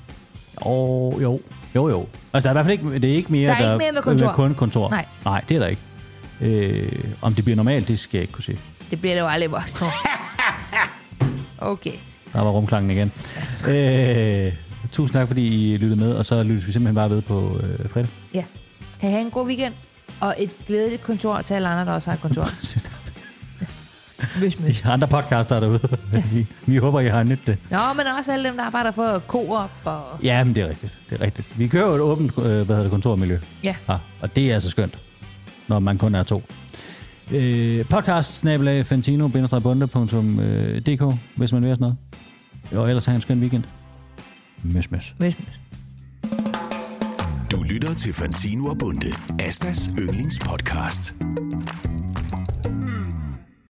Oh, jo, jo, jo. Altså, der er i hvert fald ikke, det er ikke mere, der er der, ikke mere med kontor. Med kun kontor. Nej. Nej, det er der ikke. Øh, om det bliver normalt, det skal jeg ikke kunne sige. Det bliver det jo aldrig vores. Okay. Der var rumklangen igen. øh, tusind tak, fordi I lyttede med, og så lyttes vi simpelthen bare ved på øh, fredag. Ja. Kan I have en god weekend, og et glædeligt kontor til alle andre, der også har et kontor. Hvis de andre podcaster derude. vi, vi håber, I har nyttet det. Nå, men også alle dem, der arbejder for Coop og... Ja, men det er rigtigt. Det er rigtigt. Vi kører jo et åbent øh, hvad hedder det, kontormiljø. Ja. ja. Og det er altså skønt, når man kun er to. Øh, podcast snabel-a fantino bindestreg bunde punktum d k, hvis man vil sådan noget. Og ellers have en skøn weekend. Møs, møs. Møs, møs. Du lytter til Fantino og Bunde, Astas yndlingspodcast.